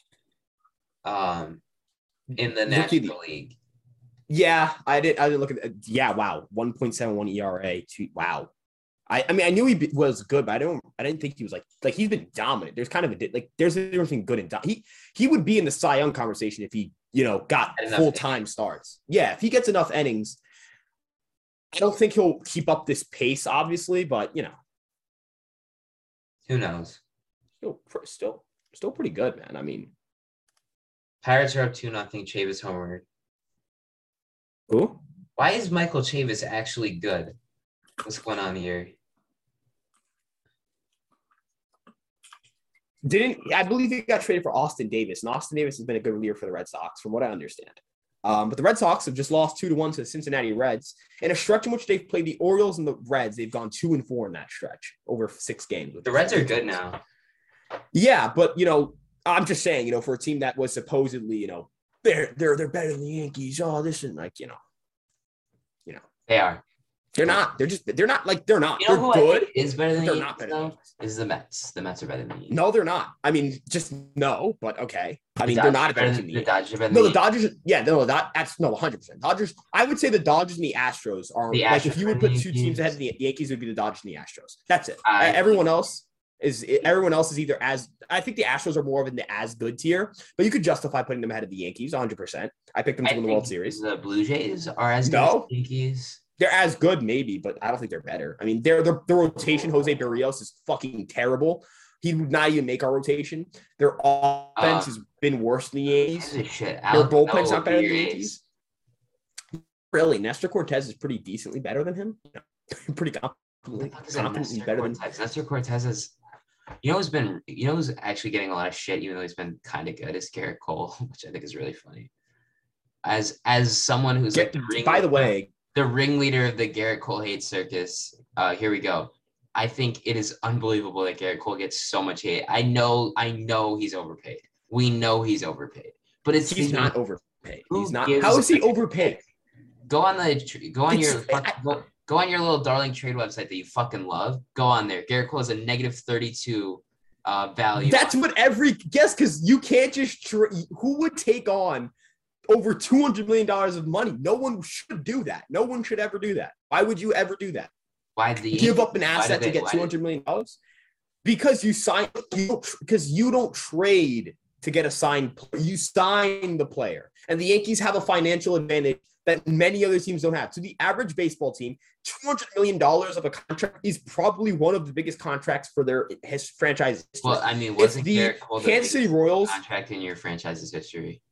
Um, in the National League. Yeah, I did. I did look at. It. Yeah, wow, one point seven one E R A. Two, wow. I, I mean, I knew he was good, but I don't. I didn't think he was like like he's been dominant. There's kind of a like there's a difference between good and do- he he would be in the Cy Young conversation if he you know got full time starts. Yeah, if he gets enough innings. I don't think he'll keep up this pace, obviously, but you know, who knows? Still, still, still pretty good, man. I mean, Pirates are up two nothing. Chavis homered. Who? Why is Michael Chavis actually good? What's going on here? Didn't I believe he got traded for Austin Davis, and Austin Davis has been a good reliever for the Red Sox, from what I understand. Um, but the Red Sox have just lost two to one to the Cincinnati Reds in a stretch in which they've played the Orioles and the Reds. They've gone two and four in that stretch over six games. The Reds are good now. Yeah, but you know, I'm just saying, you know, for a team that was supposedly, you know, they're they're they're better than the Yankees. Oh, this and like, you know, you know, they are. They're not. They're just. They're not like. They're not. You know they're good. Is better than they're the not better. Though, is the Mets. The Mets are better than the Yankees. No, they're not. I mean, just no. But okay. I The mean, Dodgers they're not are better better than than the the Dodgers. Are better than No, the the Dodgers. Yeah, no, that that's no, one hundred percent. Dodgers. I would say the Dodgers and the Astros are The like Astros if you would are the put two Yankees. teams ahead of the Yankees, it would be the Dodgers and the Astros. That's it. I- everyone else is everyone else is either as. I think the Astros are more of in the as good tier, but you could justify putting them ahead of the Yankees, one hundred percent. I picked them to I win the think World Series. The Blue Jays are as good No. as the Yankees. They're as good, maybe, but I don't think they're better. I mean, their their rotation, Jose Barrios, is fucking terrible. He would not even make our rotation. Their offense Uh, has been worse than the Yankees. Holy shit. Their Alec bullpen's Manoah not better than the Rays. Yankees. Really, Nestor Cortez is pretty decently better than him. No, pretty What confidently, the fuck is that confidently Nestor better than. Cortez? Nestor Cortez is, you know, who's been, you know, who's actually getting a lot of shit, even though he's been kind of good, is Garrett Cole, which I think is really funny. As as someone who's like the ring, By the way, the ringleader of the Garrett Cole hate circus. Uh, here we go. I think it is unbelievable that Garrett Cole gets so much hate. I know, I know he's overpaid. We know he's overpaid, but it's he's not overpaid. Who He's not. gives How is he a- overpaid? Go on the go on It's- your fuck- go, go on your little darling trade website that you fucking love. Go on there. Garrett Cole is a negative thirty-two uh, value. That's what every guess because you can't just. Tra- who would take on over two hundred million dollars of money? No one should do that. No one should ever do that. Why would you ever do that? why the Give up an why asset did to they- get why two did- hundred million dollars? Because you sign you don't, because you don't trade to get a signed player. You sign the player. And the Yankees have a financial advantage that many other teams don't have. So the average baseball team, two hundred million dollars of a contract is probably one of the biggest contracts for their his franchise history. Well, I mean, If wasn't the Garrett Cole the Kansas City biggest Royals, contract in your franchise's history?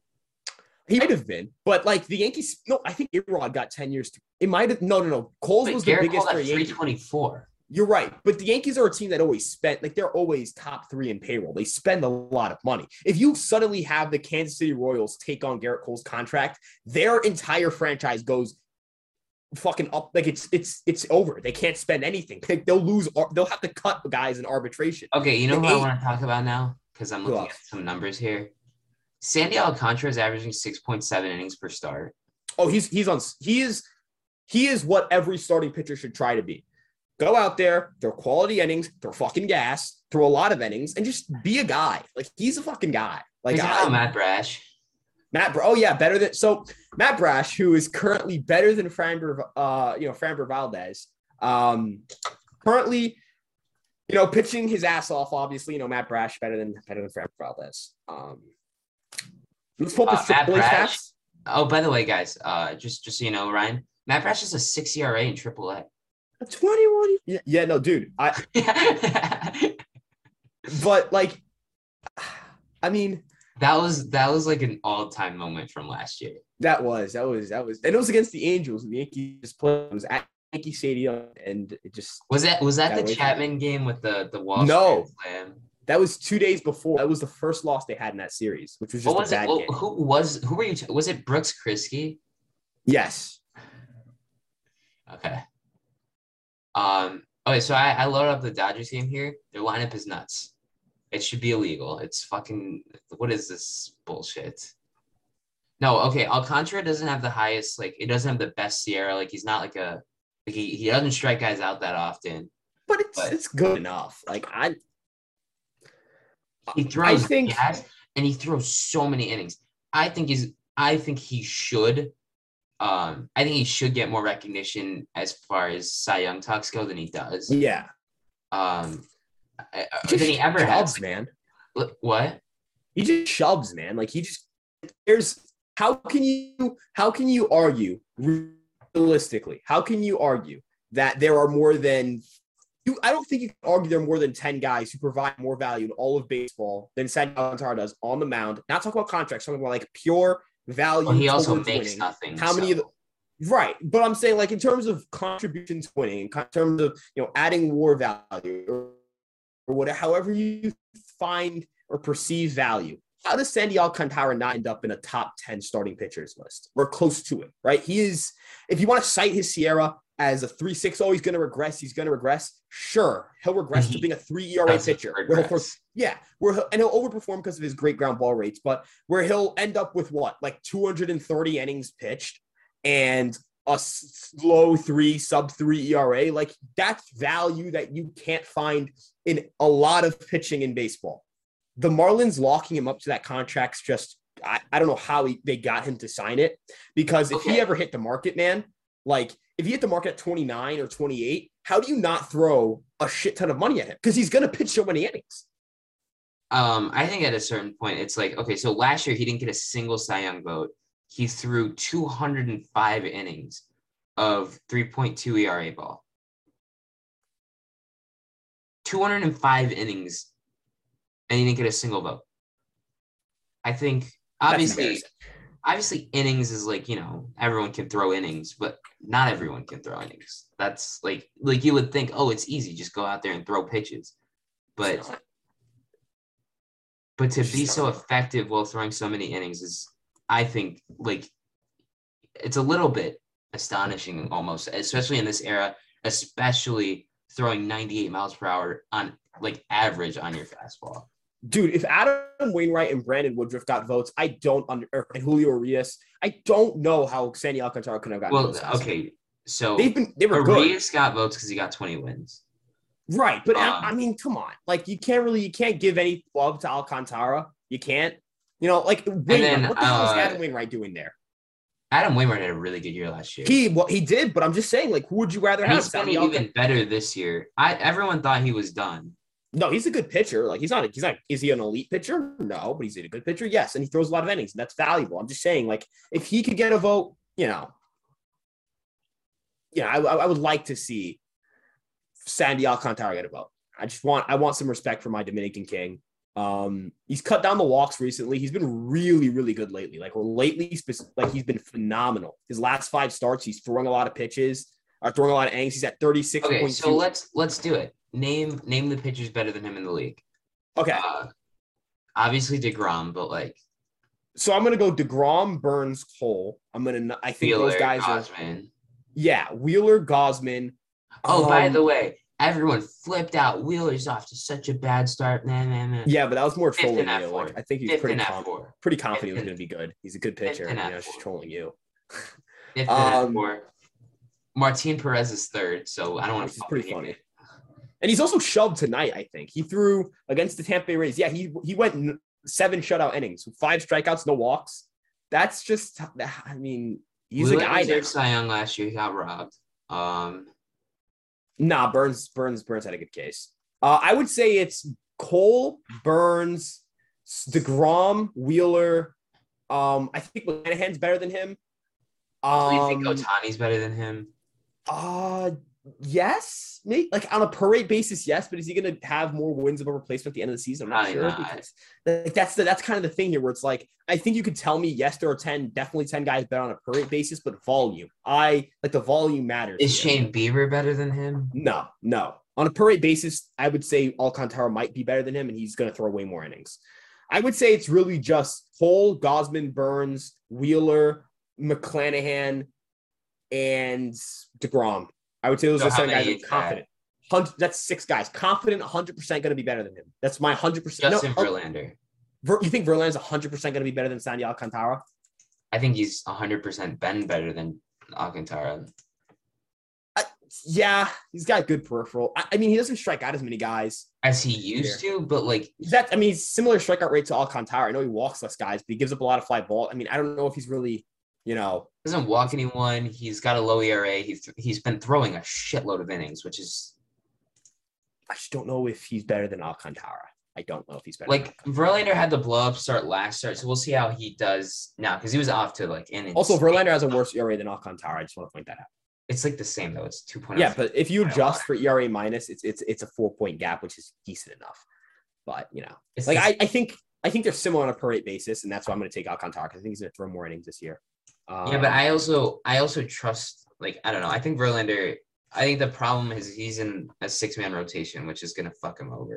he might have been, but like the Yankees, no, I think A-Rod got ten years. To, it might have, no, no, no. Coles Wait, was the Garrett biggest Cole for got a three Yankee. twenty-four. You're right, but the Yankees are a team that always spent, like they're always top three in payroll. They spend a lot of money. If you suddenly have the Kansas City Royals take on Garrett Cole's contract, their entire franchise goes fucking up. Like it's it's it's over. They can't spend anything. Like they'll lose. They'll have to cut guys in arbitration. Okay, you know The who I eight- want to talk about now? Because I'm Who looking else? at some numbers here. Sandy Alcantara is averaging six point seven innings per start. Oh, he's he's on. He is he is what every starting pitcher should try to be. Go out there, throw quality innings, throw fucking gas, throw a lot of innings, and just be a guy. Like he's a fucking guy. Like He's I, not Matt Brash. Matt. Bra- Oh yeah, better than so. Matt Brash, who is currently better than Framber, uh, you know, Framber Valdez. Um, currently, you know, pitching his ass off. Obviously, you know, Matt Brash better than better than Framber Valdez. Um, let's pull up his Uh, Matt triple A Brash? stats. Oh, by the way, guys, uh, just just so you know, Ryan, Matt Brash is a six E R A in triple A. twenty-one. Yeah, yeah, no, dude. I but like, I mean. That was that was like an all-time moment from last year. That was that was that was and it was against the Angels. The Yankees played. It was at Yankee Stadium, and it just Was that was that That the was- Chapman game with the the Wall No. Street Slam? that was two days before. That was the first loss they had in that series, which was just What was a it? bad Well, game. who was who were you? Was it Brooks Krisky? Yes, Okay. Um. Okay, so I, I loaded up the Dodgers game here. Their lineup is nuts. It should be illegal. It's fucking. What is this bullshit? No, okay. Alcantara doesn't have the highest. Like, it doesn't have the best Sierra. Like, he's not like a. Like he, he doesn't strike guys out that often. but it's But- it's good enough. Like I, He throws I think gas and he throws so many innings. I think he's. I think he should. Um, I think he should get more recognition as far as Cy Young talks go than he does. yeah, Um, I- I- just than he ever shoves, has. man. What? He just shoves, man. Like he just there's how can you how can you argue realistically? How can you argue that there are more than you? I don't think you can argue there are more than ten guys who provide more value in all of baseball than Sandy Alcantara does on the mound. Not talking about contracts, talking about like pure value. Well, he also towards makes winning. nothing. How many so- of the right? But I'm saying like in terms of contributions to winning, in terms of you know adding more value or, or whatever, however you find or perceive value, how does Sandy Alcantara not end up in a top ten starting pitchers list? We're close to it, right? He is, if you want to cite his Sierra as a three point six, oh, he's going to regress, he's going to regress. Sure, he'll regress to being a three E R A pitcher. Where he'll throw, yeah, where he'll, and he'll overperform because of his great ground ball rates, but where he'll end up with what, like two hundred thirty innings pitched and a slow three, sub three E R A. Like, that's value that you can't find in a lot of pitching in baseball. The Marlins locking him up to that contract's just, I, I don't know how he, they got him to sign it, because if okay. he ever hit the market, man, like if he hit the market at twenty-nine or twenty-eight, how do you not throw a shit ton of money at him? Because he's going to pitch so many innings. Um, I think at a certain point, it's like, okay, so last year he didn't get a single Cy Young vote. He threw two hundred five innings of three point two E R A ball. two hundred five innings, and he didn't get a single vote. I think, obviously, obviously innings is like, you know, everyone can throw innings, but not everyone can throw innings. That's like, like you would think, oh, it's easy, just go out there and throw pitches. But, but to be so effective while throwing so many innings is, I think, like, it's a little bit astonishing almost, especially in this era, especially throwing ninety-eight miles per hour on, like, average on your fastball. Dude, if Adam Wainwright and Brandon Woodruff got votes, I don't under or, and Julio Urias, I don't know how Sandy Alcantara could have gotten well, votes. Well, okay, so they've been they were Urias good. got votes because he got twenty wins. Right, but um, I, I mean, come on, like you can't really you can't give any love to Alcantara. You can't, you know, like Wainwright, then, what the hell is uh, Adam Wainwright doing there? Adam Wainwright had a really good year last year. He well, he did, but I'm just saying, like, who would you rather and have? He's been even better this year. I everyone thought he was done. No, he's a good pitcher. Like, he's not, he's not, is he an elite pitcher? No, but he's a good pitcher. Yes. And he throws a lot of innings, and that's valuable. I'm just saying, like, if he could get a vote, you know, yeah, I, I would like to see Sandy Alcantara get a vote. I just want, I want some respect for my Dominican King. Um, he's cut down the walks recently. He's been really, really good lately. Like, or lately, like, he's been phenomenal. His last five starts, he's throwing a lot of pitches, or throwing a lot of innings. He's at thirty-six point two. Okay, so let's, let's do it. Name name the pitchers better than him in the league. Okay. Uh, obviously DeGrom, but like. So I'm gonna go DeGrom, Burns, Cole. I'm gonna. I think Wheeler, those guys Gausman. are. Yeah, Wheeler, Gausman. Oh, um, by the way, everyone flipped out. Wheeler's off to such a bad start, man, man, man. Yeah, but that was more Fifth trolling and you. F Like, four. I think he's Fifth pretty and confident. F four. Pretty confident he was Fifth gonna be good. He's a good pitcher. and You know, F it's just four. trolling you. Fifth Um, and F four. Martin Perez is third, so I don't want Which to. is pretty funny. And he's also shoved tonight, I think. He threw against the Tampa Bay Rays. Yeah, he he went seven shutout innings, five strikeouts, no walks. That's just, I mean, he's Wheeler a guy there. Cy Young last year, he got robbed. Um, nah, Burns, Burns, Burns had a good case. Uh, I would say it's Cole, Burns, DeGrom, Wheeler. Um, I think Monahan's better than him. Um, do you think Ohtani's better than him? Uh, yes, maybe like on a per rate basis, yes. But is he going to have more wins of a replacement at the end of the season? I'm not Probably sure. not. Because, like, that's the that's kind of the thing here, where it's like I think you could tell me yes, there are ten, definitely ten guys better on a per rate basis, but volume, I like the volume matters. Is Shane Bieber better than him? No, no. On a per rate basis, I would say Alcantara might be better than him, and he's going to throw way more innings. I would say it's really just Cole, Gausman, Burns, Wheeler, McClanahan, and DeGrom. I would say those So are how seven guys many I'm is confident. Hundred, that's six guys. Confident, one hundred percent going to be better than him. That's my one hundred percent. Justin no, Verlander. Ver, you think Verlander's one hundred percent going to be better than Sandy Alcantara? I think he's one hundred percent been better than Alcantara. I, yeah, he's got good peripheral. I, I mean, he doesn't strike out as many guys As he used to, but like that. I mean, he's similar strikeout rate to Alcantara. I know he walks less guys, but he gives up a lot of fly ball. I mean, I don't know if he's really, you know, doesn't walk anyone. He's got a low E R A. He's he's been throwing a shitload of innings, which is I just don't know if he's better than Alcantara. I don't know if he's better. like Verlander had the blow up start last start, so we'll see how he does now because he was off to like innings. Also, Verlander has a worse E R A than Alcantara. I just want to point that out. It's like the same though. It's two point. Yeah, but if you adjust for E R A minus, it's it's it's a four point gap, which is decent enough. But you know, It's like the- I, I think I think they're similar on a per rate basis, and that's why I'm going to take Alcantara because I think he's going to throw more innings this year. Um, yeah, but I also I also trust like I don't know. I think Verlander. I think the problem is he's in a six man rotation, which is gonna fuck him over.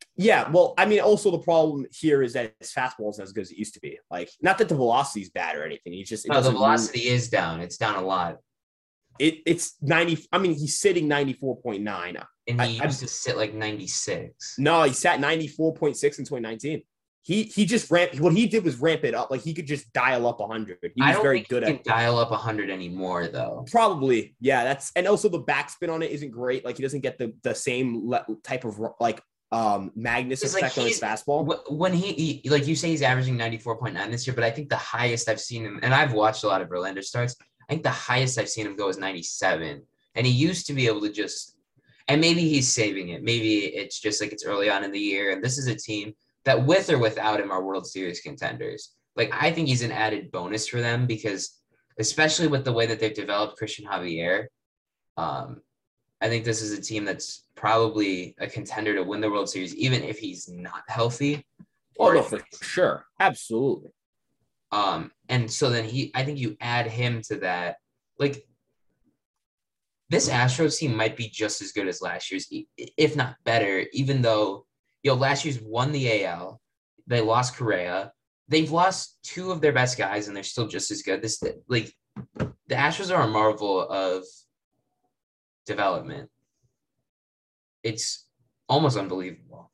Yeah, well, I mean, also the problem here is that his fastball isn't as good as it used to be. Like, not that the velocity is bad or anything. He just it No, the doesn't move. velocity is down. It's down a lot. It it's ninety. I mean, he's sitting ninety four point nine. And he I, used I, to sit like ninety-six. No, he sat ninety four point six in twenty nineteen. He he just ramp. What he did was ramp it up. Like he could just dial up one hundred. He was I don't very think good he at can dial up one hundred anymore, though. Probably, yeah. That's and also the backspin on it isn't great. Like he doesn't get the the same le- type of like um Magnus It's effect like on his fastball. When he, he like you say he's averaging ninety-four point nine this year, but I think the highest I've seen him, and I've watched a lot of Verlander starts, I think the highest I've seen him go is ninety-seven. And he used to be able to just, and maybe he's saving it. Maybe it's just like it's early on in the year. And this is a team that with or without him are World Series contenders. Like, I think he's an added bonus for them because, especially with the way that they've developed Christian Javier, um, I think this is a team that's probably a contender to win the World Series, even if he's not healthy. Oh, no, for sure. Absolutely. Um, and so then he, I think you add him to that. Like, this Astros team might be just as good as last year's, if not better, even though, you know, last year's won the A L. They lost Correa. They've lost two of their best guys, and they're still just as good. This, like, the Astros are a marvel of development. It's almost unbelievable.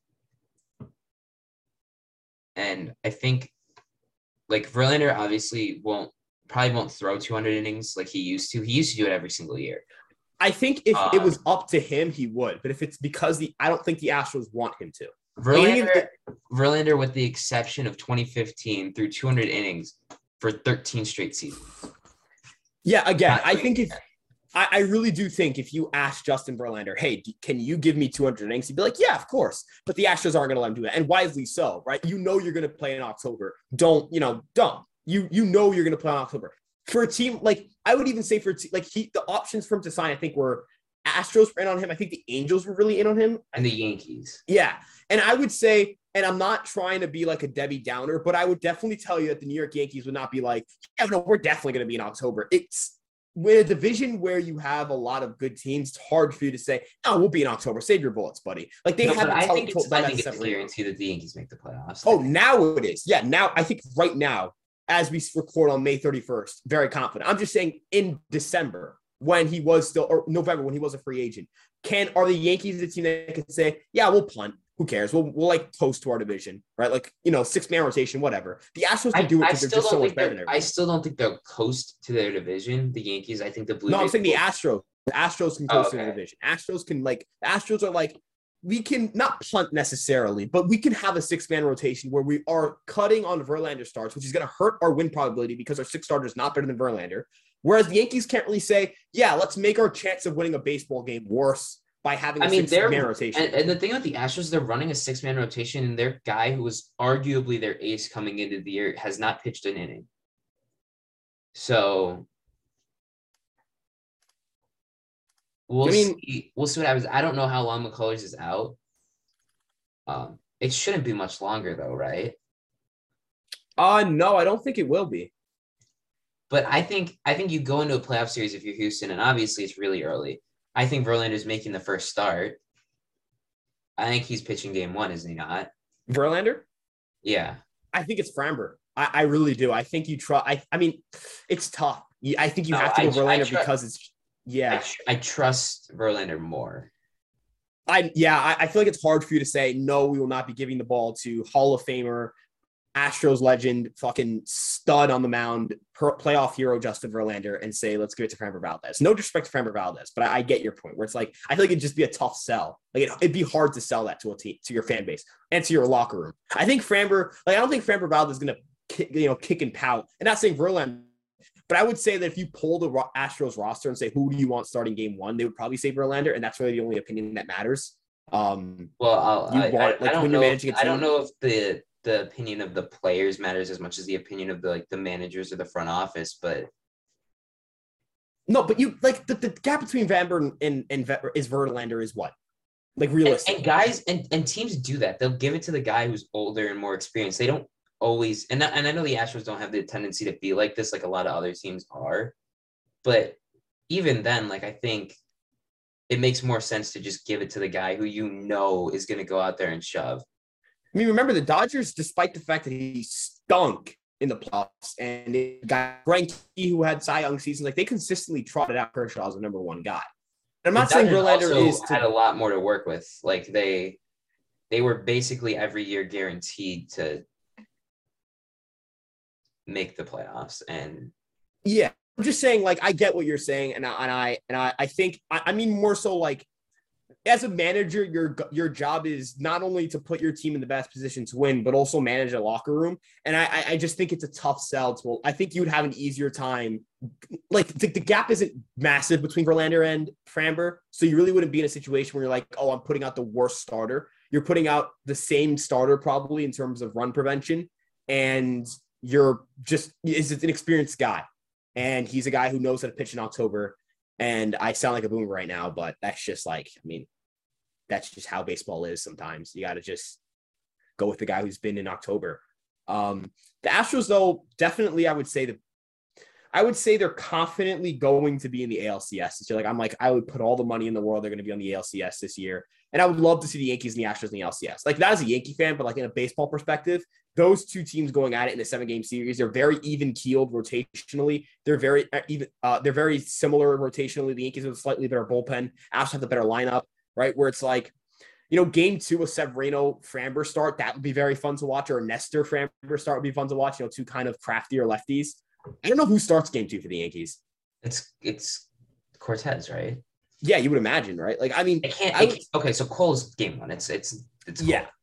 And I think, like, Verlander obviously won't, probably won't throw two hundred innings like he used to. He used to do it every single year. I think if um, it was up to him, he would. But if it's because the, I don't think the Astros want him to. Verlander, like, Verlander, with the exception of twenty fifteen, threw two hundred innings for thirteen straight seasons. Yeah, again, Not I think if I, I really do think if you ask Justin Verlander, hey, can you give me two hundred innings? He'd be like, yeah, of course. But the Astros aren't going to let him do that, and wisely so, right? You know you're going to play in October. Don't you know? Don't you you know you're going to play in October. For a team, like, I would even say for a team, like, he, the options for him to sign, I think, were Astros were in on him. I think the Angels were really in on him. And the Yankees. Yeah. And I would say, and I'm not trying to be like a Debbie Downer, but I would definitely tell you that the New York Yankees would not be like, yeah, no, we're definitely going to be in October. It's with a division where you have a lot of good teams, it's hard for you to say, no, we'll be in October. Save your bullets, buddy. Like, they no, have I think it's, I think it's a guarantee that the Yankees make the playoffs. Oh, now it is. Yeah, now I think right now, as we record on May thirty-first, very confident. I'm just saying in December when he was still, or November when he was a free agent, can are the Yankees the team that can say, yeah, we'll punt. Who cares? We'll we'll like toast to our division, right? Like, you know, six man rotation, whatever. The Astros can do it because they're just so much better than everybody. I still don't think they'll coast to their division. The Yankees, I think the Blue No, Jays I'm saying the Astros. The Astros can coast oh, okay. to their division. Astros can like the Astros are like, we can not punt necessarily, but we can have a six-man rotation where we are cutting on Verlander starts, which is going to hurt our win probability because our six starter is not better than Verlander. Whereas the Yankees can't really say, yeah, let's make our chance of winning a baseball game worse by having a I mean, six-man rotation. And, and the thing with the Astros, they're running a six-man rotation, and their guy who was arguably their ace coming into the year has not pitched an inning. So We'll I mean, see. We'll see what happens. I don't know how long McCullers is out. Um, it shouldn't be much longer, though, right? Uh no, I don't think it will be. But I think I think you go into a playoff series if you're Houston, and obviously it's really early. I think Verlander's making the first start. I think he's pitching game one, is he not? Verlander? Yeah. I think it's Framber. I, I really do. I think you try. I I mean, it's tough. I think you no, have to go I, Verlander I tr- because it's. Yeah, I, tr- I trust Verlander more. I yeah, I, I feel like it's hard for you to say no. We will not be giving the ball to Hall of Famer, Astros legend, fucking stud on the mound, per, playoff hero Justin Verlander, and say let's give it to Framber Valdez. No disrespect to Framber Valdez, but I, I get your point. Where it's like I feel like it'd just be a tough sell. Like it, it'd be hard to sell that to a team, to your fan base, and to your locker room. I think Framber, like I don't think Framber Valdez is gonna kick, you know kick and pout. And not saying Verlander. But I would say that if you pull the Astros roster and say, who do you want starting game one, they would probably say Verlander. And that's really the only opinion that matters. Um, well, I'll, I, want, I, I, don't know if, I don't know if the, the opinion of the players matters as much as the opinion of the, like the managers or the front office, but. No, but you like the, the gap between Vanberg and, and, and is Verlander is what? Like realistic. And, and guys and, and teams do that. They'll give it to the guy who's older and more experienced. They don't always, and, and I know the Astros don't have the tendency to be like this, like a lot of other teams are, but even then, like, I think it makes more sense to just give it to the guy who you know is going to go out there and shove. I mean, remember the Dodgers, despite the fact that he stunk in the playoffs and it got Greinke, who had Cy Young seasons, like they consistently trotted out Kershaw as the number one guy. And I'm not The saying Dodgers Verlander also is to, had a lot more to work with. Like they, they were basically every year guaranteed to make the playoffs. And yeah, I'm just saying, like, I get what you're saying, and I and I and I, I think I, I mean more so like as a manager, your your job is not only to put your team in the best position to win, but also manage a locker room. And I I just think it's a tough sell to. I think you would have an easier time. Like the, the gap isn't massive between Verlander and Framber, so you really wouldn't be in a situation where you're like, oh, I'm putting out the worst starter. You're putting out the same starter probably in terms of run prevention, and you're just is an experienced guy. And he's a guy who knows how to pitch in October. And I sound like a boomer right now, but that's just like, I mean, that's just how baseball is sometimes. You got to just go with the guy who's been in October. Um, the Astros, though, definitely I would say that I would say they're confidently going to be in the A L C S. So like, I'm like, I would put all the money in the world. They're going to be on the A L C S this year. And I would love to see the Yankees and the Astros in the A L C S. Like, not as a Yankee fan, but like in a baseball perspective, those two teams going at it in a seven game series, they're very even keeled rotationally. They're very even, uh, they're very similar rotationally. The Yankees have a slightly better bullpen. Astros have the better lineup, right? Where it's like, you know, game two, a Severino Framber start, that would be very fun to watch, or a Nestor Framber start would be fun to watch, you know, two kind of craftier lefties. I don't know who starts game two for the Yankees. it's it's Cortez, right? Yeah, you would imagine, right? Like, I mean, I can't. I I would, can't okay, so Cole's game one. It's it's it's Cole. yeah.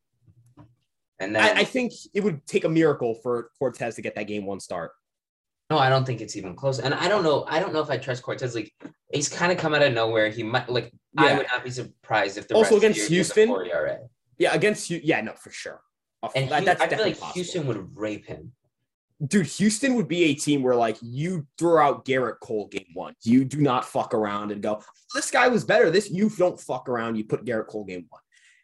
And then I, I think it would take a miracle for Cortez to get that game one start. no, I don't think it's even close. And I don't know. I don't know if I trust Cortez. Like he's kind of come out of nowhere. He might like. Yeah. I would not be surprised if the Also rest against of the year he has a Houston? four E R A. Yeah, against you. Yeah, no, for sure. And That- Hu- that's I feel definitely like possible. Houston would rape him. Dude, Houston would be a team where like you throw out Garrett Cole game one. You do not fuck around and go, this guy was better. This you don't fuck around. You put Garrett Cole game one.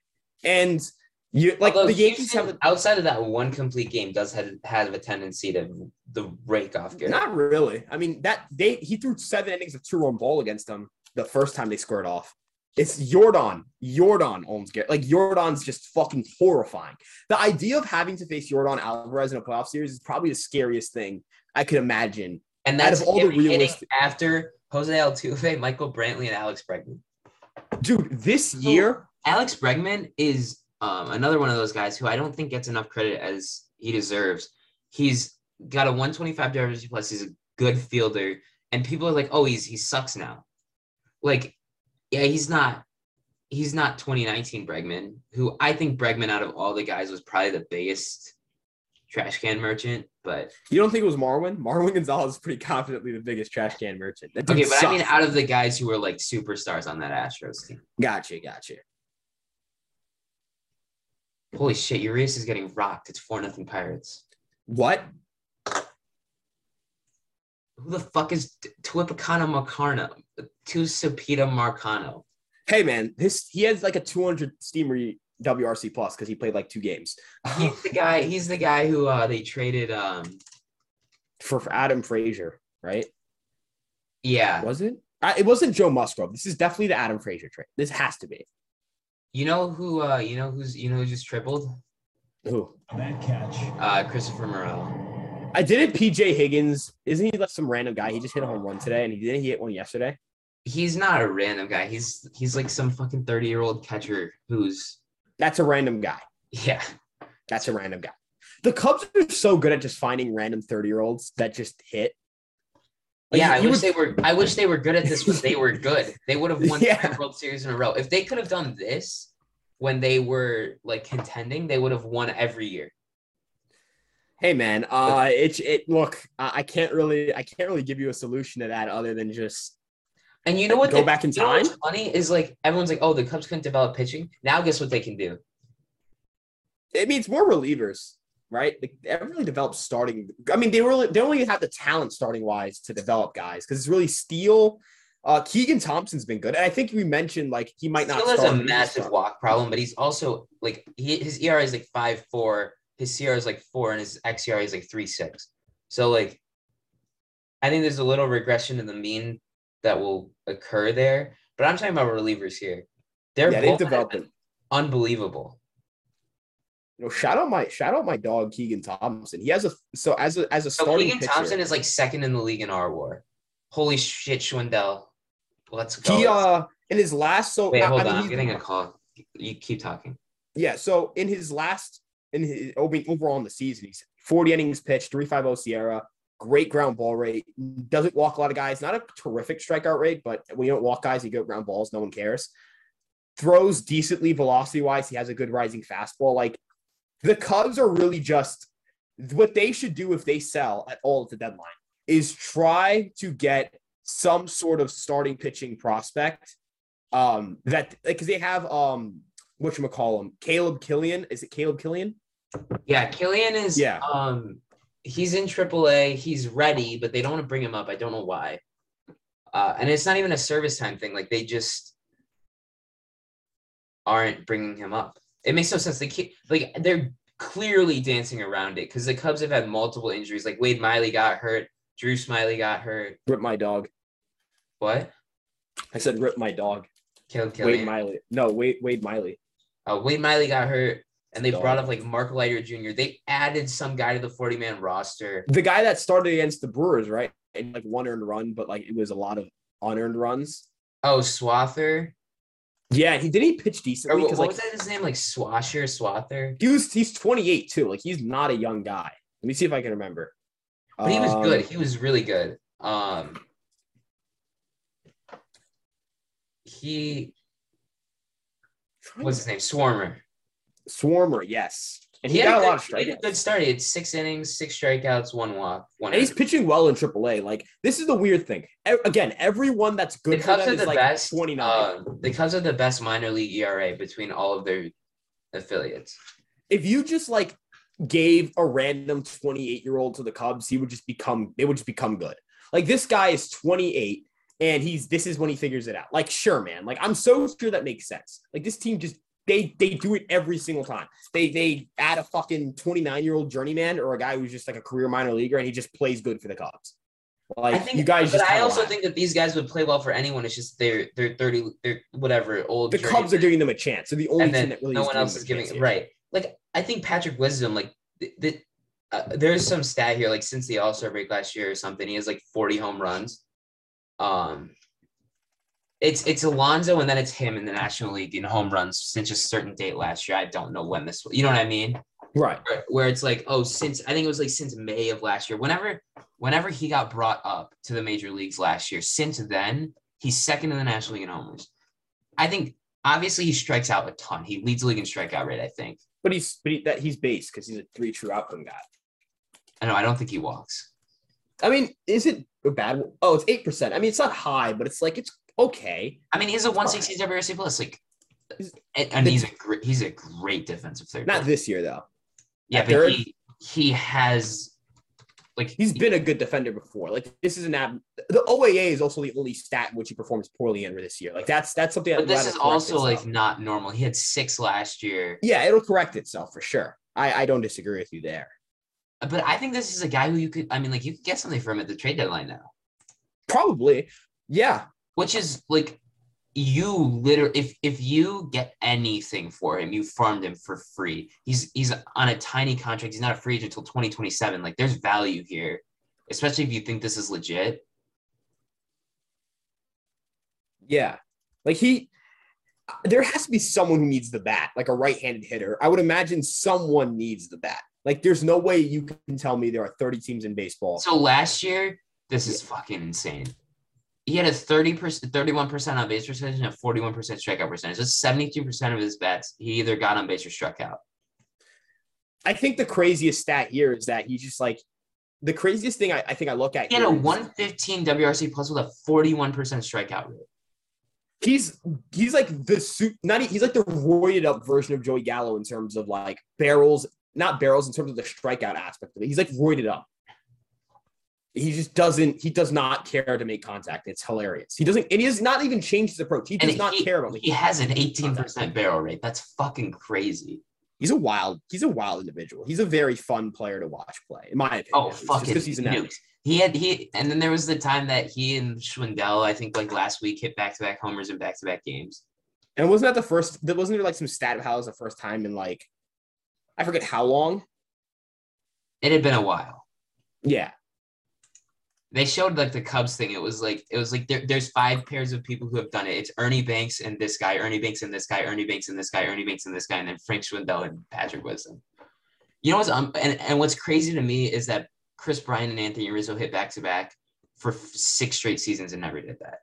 And you like Although the Yankees Houston, have a, outside of that one complete game does have, have a tendency to the rake off Garrett. not really. I mean, that they he threw seven innings of two-run ball against them the first time they squared off. It's Jordan. Jordan owns Garrett. Like Jordan's just fucking horrifying. The idea of having to face Jordan Alvarez in a playoff series is probably the scariest thing I could imagine. And out that's of all the him hitting realistic- after Jose Altuve, Michael Brantley, and Alex Bregman. Dude, this year, Alex Bregman is um, another one of those guys who I don't think gets enough credit as he deserves. He's got a one twenty-five W R C plus. He's a good fielder, and people are like, "Oh, he's he sucks now." Like, yeah, he's not. He's not twenty nineteen Bregman, who I think Bregman out of all the guys was probably the biggest trash can merchant. But you don't think it was Marwin? Marwin Gonzalez is pretty confidently the biggest trash can merchant. That dude okay, but I mean, sucks. out of the guys who were like superstars on that Astros team. Gotcha, gotcha. Holy shit, Urias is getting rocked. It's four nothing Pirates. What? Who the fuck is Tuipacana Marcano? Tucipita Marcano. Hey man, this he has like a two hundred steamer W R C plus because he played like two games. He's the guy. He's the guy who uh, they traded. Um, for, for Adam Frazier, right? yeah, Was it? Uh, it wasn't Joe Musgrove. This is definitely the Adam Frazier trade. This has to be. you know who? Uh, you know who's? You know who just tripled? Who? That catch. Uh, Christopher Morel. I did it. P J Higgins. Isn't he like some random guy? He just hit a home run today, and he didn't he hit one yesterday. He's not a random guy. He's he's like some fucking thirty year old catcher who's That's a random guy. yeah. That's a random guy. The Cubs are so good at just finding random thirty year olds that just hit. Like, yeah, I you wish would- they were. I wish they were good at this when they were good. They would have won Yeah. three World Series in a row. If they could have done this when they were like contending, they would have won every year. Hey man, uh, it's it. Look, I I can't really, I can't really give you a solution to that other than just And you know what? Go the- back in you know what's time? funny is like everyone's like, oh, the Cubs couldn't develop pitching. Now guess what they can do? I mean, it's more relievers, right? Like, they haven't really developed starting. I mean, they really they only have the talent starting wise to develop guys because it's really Steele. Uh, Keegan Thompson's been good, and I think we mentioned like he might not. Steele has start, a but he's massive start. walk problem, but he's also like he, his E R A is like five four, his C R is like four, and his X E R is like three six. So like, I think there's a little regression to the mean that will occur there. but I'm talking about relievers here. They're yeah, they've developed it. Unbelievable. You know, shout out my shout out my dog Keegan Thompson. He has a so as a as a So starting Keegan pitcher, Thompson is like second in the league in R WAR. Holy shit, Schwindel. Let's go. He uh in his last so wait, hold I mean, on, I'm getting a call. You keep talking. Yeah, so in his last in his overall in the season, he's forty innings pitched, three point five oh Sierra, great ground ball rate, doesn't walk a lot of guys, not a terrific strikeout rate, but when you don't walk guys, you get ground balls, no one cares. Throws decently velocity wise, he has a good rising fastball. Like the Cubs are really just what they should do if they sell at all at the deadline is try to get some sort of starting pitching prospect. Um, that because they have um whatchamacallem, Caleb Killian. Is it Caleb Killian? Yeah, Killian is yeah. Um, he's in triple A. He's ready, but they don't want to bring him up. I don't know why. Uh, and it's not even a service time thing. Like they just aren't bringing him up. It makes no sense. They keep like they're clearly dancing around it because the Cubs have had multiple injuries. Like Wade Miley got hurt. Drew Smiley got hurt. Rip my dog. What? I said rip my dog. Caleb Killian. Wade Miley. No, Wade Wade Miley. Uh, Wade Miley got hurt, and they Dog. brought up like Mark Leiter Junior They added some guy to the forty-man roster. The guy that started against the Brewers, right? And like one earned run, but like it was a lot of unearned runs. Oh, Swather. Yeah, he did he pitch decently? Or what like, was that his name? Like Swasher, Swather? He was he's twenty-eight too. Like he's not a young guy. Let me see if I can remember. But he was um, good. He was really good. Um, he what's his name? Swarmer. Swarmer, yes. And he, he got a, a good, lot of he had strikeouts. a good start. He had six innings, six strikeouts, one walk, one. And he's pitching well in triple A. Like this is the weird thing. E- again, everyone that's The good for Cubs them are is the like best. twenty-nine. Uh, the Cubs are the best minor league E R A between all of their affiliates. If you just like gave a random twenty-eight-year-old to the Cubs, he would just become they would just become good. Like this guy is twenty-eight and he's this is when he figures it out. Like sure, man. Like I'm so sure that makes sense. Like this team just they they do it every single time. They they add a fucking twenty-nine-year-old journeyman or a guy who's just like a career minor leaguer and he just plays good for the Cubs. Like I think, you guys but just I also laugh. think that these guys would play well for anyone. It's just they're they're thirty, they're whatever old. The Cubs are giving them a chance. They're the only and team then that really no is one giving else them is a giving chance it here. right. Like I think Patrick Wisdom, like the, the uh, there's some stat here, like since the All-Star break last year or something, he has like forty home runs. Um, it's it's Alonso and then it's him in the National League in home runs since a certain date last year. I don't know when this, you know what I mean? Right. Where, where it's like, oh, since I think it was like since May of last year, whenever whenever he got brought up to the major leagues last year, since then he's second in the National League in homers. I think obviously he strikes out a ton. He leads the league in strikeout rate, I think. But he's but he, that he's base because he's a three true outcome guy. I know. I don't think he walks. I mean, is it a bad? Oh, it's eight percent. I mean, it's not high, but it's like it's okay. I mean, he's a one sixty W R C plus, like, and, and he's a great he's a great defensive third. Not baseman. this year though. Yeah, At but third, he he has like he's been a good defender before. Like this is an ab. The O A A is also the only stat in which he performs poorly in this year. Like that's that's something. But that this that'll is correct also itself. like not normal. He had six last year. Yeah, it'll correct itself for sure. I I don't disagree with you there. But I think this is a guy who you could. I mean, like you could get something for him at the trade deadline now. Probably, yeah. Which is like you literally if if you get anything for him, you farmed him for free. He's he's on a tiny contract. He's not a free agent until twenty twenty-seven. Like there's value here, especially if you think this is legit. Yeah, like he. There has to be someone who needs the bat, like a right-handed hitter. I would imagine someone needs the bat. Like, there's no way you can tell me there are thirty teams in baseball. So last year, this is fucking insane. He had a thirty percent, thirty-one percent on base percentage and a forty-one percent strikeout percentage. That's seventy-two percent of his bats. He either got on base or struck out. I think the craziest stat here is that he's just like the craziest thing I, I think I look at. He had a here is- one fifteen W R C plus with a forty-one percent strikeout rate. He's he's like the suit, not he's like the roided up version of Joey Gallo in terms of like barrels, not barrels in terms of the strikeout aspect of it. He's like roided up. He just doesn't. He does not care to make contact. It's hilarious. He doesn't, and he has not even changed his approach. He does And not he, care about. He has an eighteen percent barrel rate. That's fucking crazy. He's a wild, he's a wild individual. He's a very fun player to watch play, in my opinion. Oh, fucking because he's an nukes. He had he, and then there was the time that he and Schwindel, I think, like last week, hit back-to-back homers in back-to-back games. And wasn't that the first? That wasn't there like some stat of how it was the first time in like, I forget how long. It had been a while. Yeah. They showed like the Cubs thing. It was like it was like there, there's five pairs of people who have done it. It's Ernie Banks and this guy, Ernie Banks and this guy, Ernie Banks and this guy, Ernie Banks and this guy, and then Frank Schwindel and Patrick Wisdom. You know what's um and, and what's crazy to me is that Chris Bryant and Anthony Rizzo hit back to back for six straight seasons and never did that.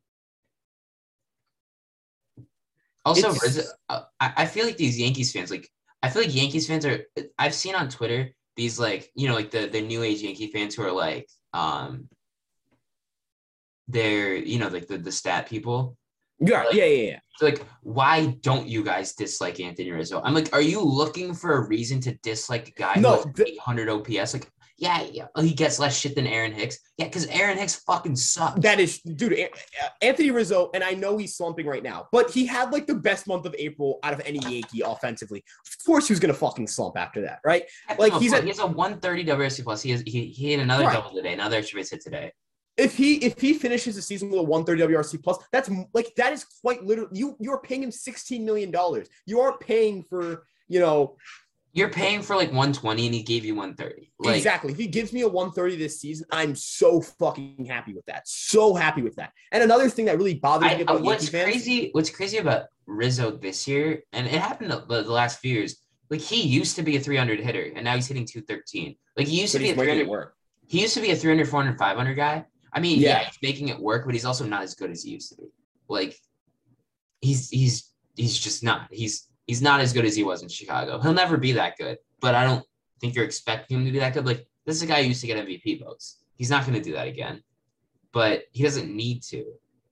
Also, Rizzo, uh, I, I feel like these Yankees fans, like I feel like Yankees fans are. I've seen on Twitter these like you know like the the new age Yankee fans who are like. Um, they're you know like the, the stat people. Yeah, like, yeah, yeah, yeah. Like, why don't you guys dislike Anthony Rizzo? I'm like, are you looking for a reason to dislike a guy no, who has eight hundred O P S? Like, yeah, yeah, he gets less shit than Aaron Hicks. Yeah, because Aaron Hicks fucking sucks. That is, dude, Anthony Rizzo, and I know he's slumping right now, but he had like the best month of April out of any Yankee offensively. Of course, he was gonna fucking slump after that, right? Like he's at, a, he has a one thirty W R C plus. He has he he had another right. double today, another extra base hit today. If he if he finishes the season with a one thirty W R C plus, that's like that is quite literally you you're paying him sixteen million dollars. You aren't paying for you know. You're paying for like one twenty and he gave you one thirty. Like, exactly. If he gives me a one thirty this season, I'm so fucking happy with that. So happy with that. And another thing that really bothers I, me about what's Yankee fans, crazy, what's crazy about Rizzo this year, and it happened the, the last few years, like he used to be a three hundred hitter and now he's hitting two thirteen. Like he used to be a three hundred work. He used to be a three hundred, four hundred, five hundred guy. I mean, yeah. yeah, he's making it work, but he's also not as good as he used to be. Like he's he's he's just not. He's he's not as good as he was in Chicago. He'll never be that good. But I don't think you're expecting him to be that good. Like, this is a guy who used to get M V P votes. He's not going to do that again. But he doesn't need to.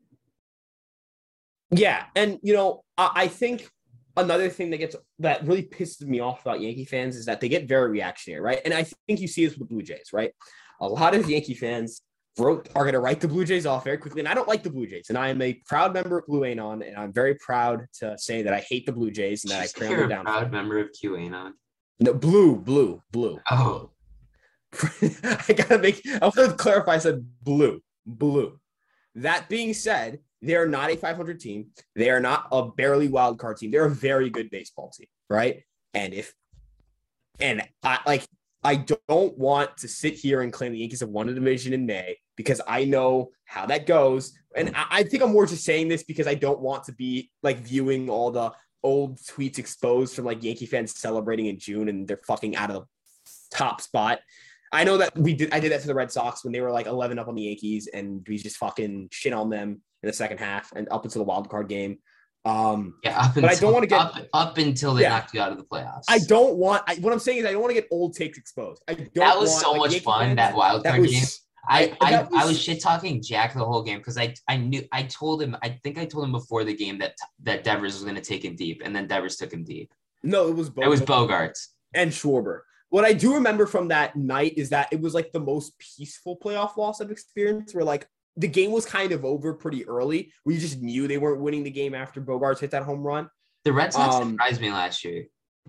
Yeah. And, you know, I, I think another thing that gets that really pisses me off about Yankee fans is that they get very reactionary, right? And I think you see this with the Blue Jays, right? A lot of Yankee fans wrote, are going to write the Blue Jays off very quickly. And I don't like the Blue Jays. And I am a proud member of QAnon. And I'm very proud to say that I hate the Blue Jays and that I cram them down. You're a proud member of QAnon. No, blue, blue, blue. Oh. I gotta make, I want to clarify, I said blue, blue. That being said, they're not a five hundred team. They are not a barely wild card team. They're a very good baseball team, right? And if, and I like, I don't want to sit here and claim the Yankees have won a division in May because I know how that goes. And I, I think I'm more just saying this because I don't want to be like viewing all the old tweets exposed from like Yankee fans celebrating in June and they're fucking out of the top spot. I know that we did. I did that to the Red Sox when they were like eleven up on the Yankees and we just fucking shit on them in the second half and up until the wild card game. Um, yeah, up but until, I don't want to get up, up until they yeah, knocked you out of the playoffs. I don't want. I, what I'm saying is I don't want to get old takes exposed. I don't. That was want, so like, much Yankee fun. fans, that wild card that was, game. I, I, was, I was shit talking Jack the whole game because I I knew I told him I think I told him before the game that that Devers was going to take him deep and then Devers took him deep. No, it was Bogarts. It was Bogarts and Schwarber. What I do remember from that night is that it was like the most peaceful playoff loss I've experienced. Where like the game was kind of over pretty early. We just knew they weren't winning the game after Bogarts hit that home run. The Red Sox um, surprised me last year.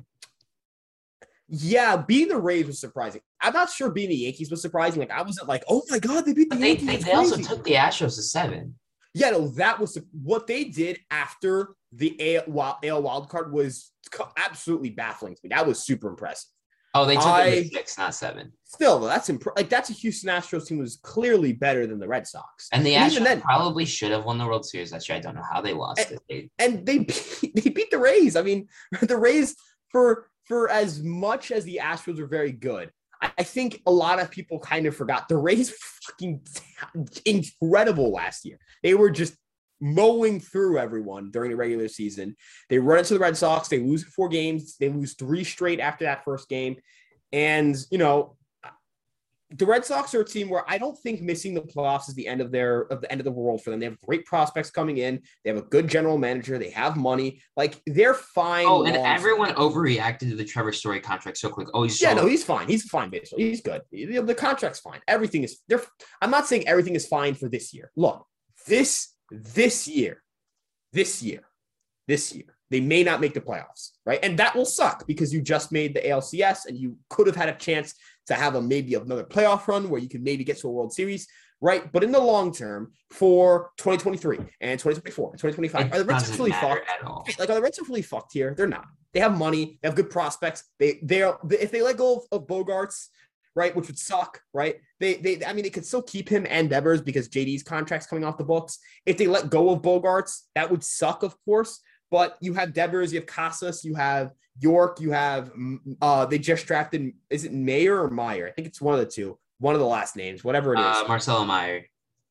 Yeah, beating the Rays was surprising. I'm not sure beating the Yankees was surprising. Like I wasn't like, oh my god, they beat the but they, Yankees. They, they also took the Astros to seven. Yeah, no, that was what they did after the A L wild card was absolutely baffling to me. That was super impressive. Oh, they took I, it to six, not seven. Still, that's imp- like that's a Houston Astros team was clearly better than the Red Sox. And the and Astros then, probably should have won the World Series last year. I don't know how they lost and, it. They, and they beat, they beat the Rays. I mean, the Rays for for as much as the Astros were very good, I, I think a lot of people kind of forgot the Rays were fucking incredible last year. They were just mowing through everyone during the regular season. They run into the Red Sox. They lose four games. They lose three straight after that first game. And, you know, the Red Sox are a team where I don't think missing the playoffs is the end of their of the end of the world for them. They have great prospects coming in. They have a good general manager. They have money. Like they're fine. Oh, and everyone overreacted to the Trevor Story contract so quick. Oh, he's so- yeah, no, he's fine. He's fine basically. He's good. The, the contract's fine. Everything is there. I'm not saying everything is fine for this year. Look, this this year, this year, this year, they may not make the playoffs, right? And that will suck because you just made the A L C S and you could have had a chance to have a maybe another playoff run where you could maybe get to a World Series, right? But in the long term, for twenty twenty-three and twenty twenty-four and twenty twenty-five, It are the Red Sox doesn't really matter fucked? at all. Like, are the Red Sox really fucked here? They're not. They have money. They have good prospects. They they are if they let go of, of Bogarts, right, which would suck, right? They they I mean they could still keep him and Devers because J D's contract's coming off the books. If they let go of Bogarts, that would suck, of course. But you have Devers, you have Casas, you have York, you have uh they just drafted, is it Mayer or Meyer? I think it's one of the two, one of the last names, whatever it is. Uh, Marcelo Meyer.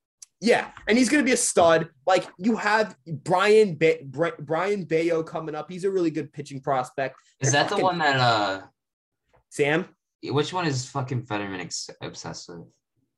Yeah, and he's going to be a stud. Like, you have Brian ba- Br- Brian Bayo coming up. He's a really good pitching prospect. Is They're that fucking- the one that uh? Sam? Which one is fucking Fetterman ex- obsessed with?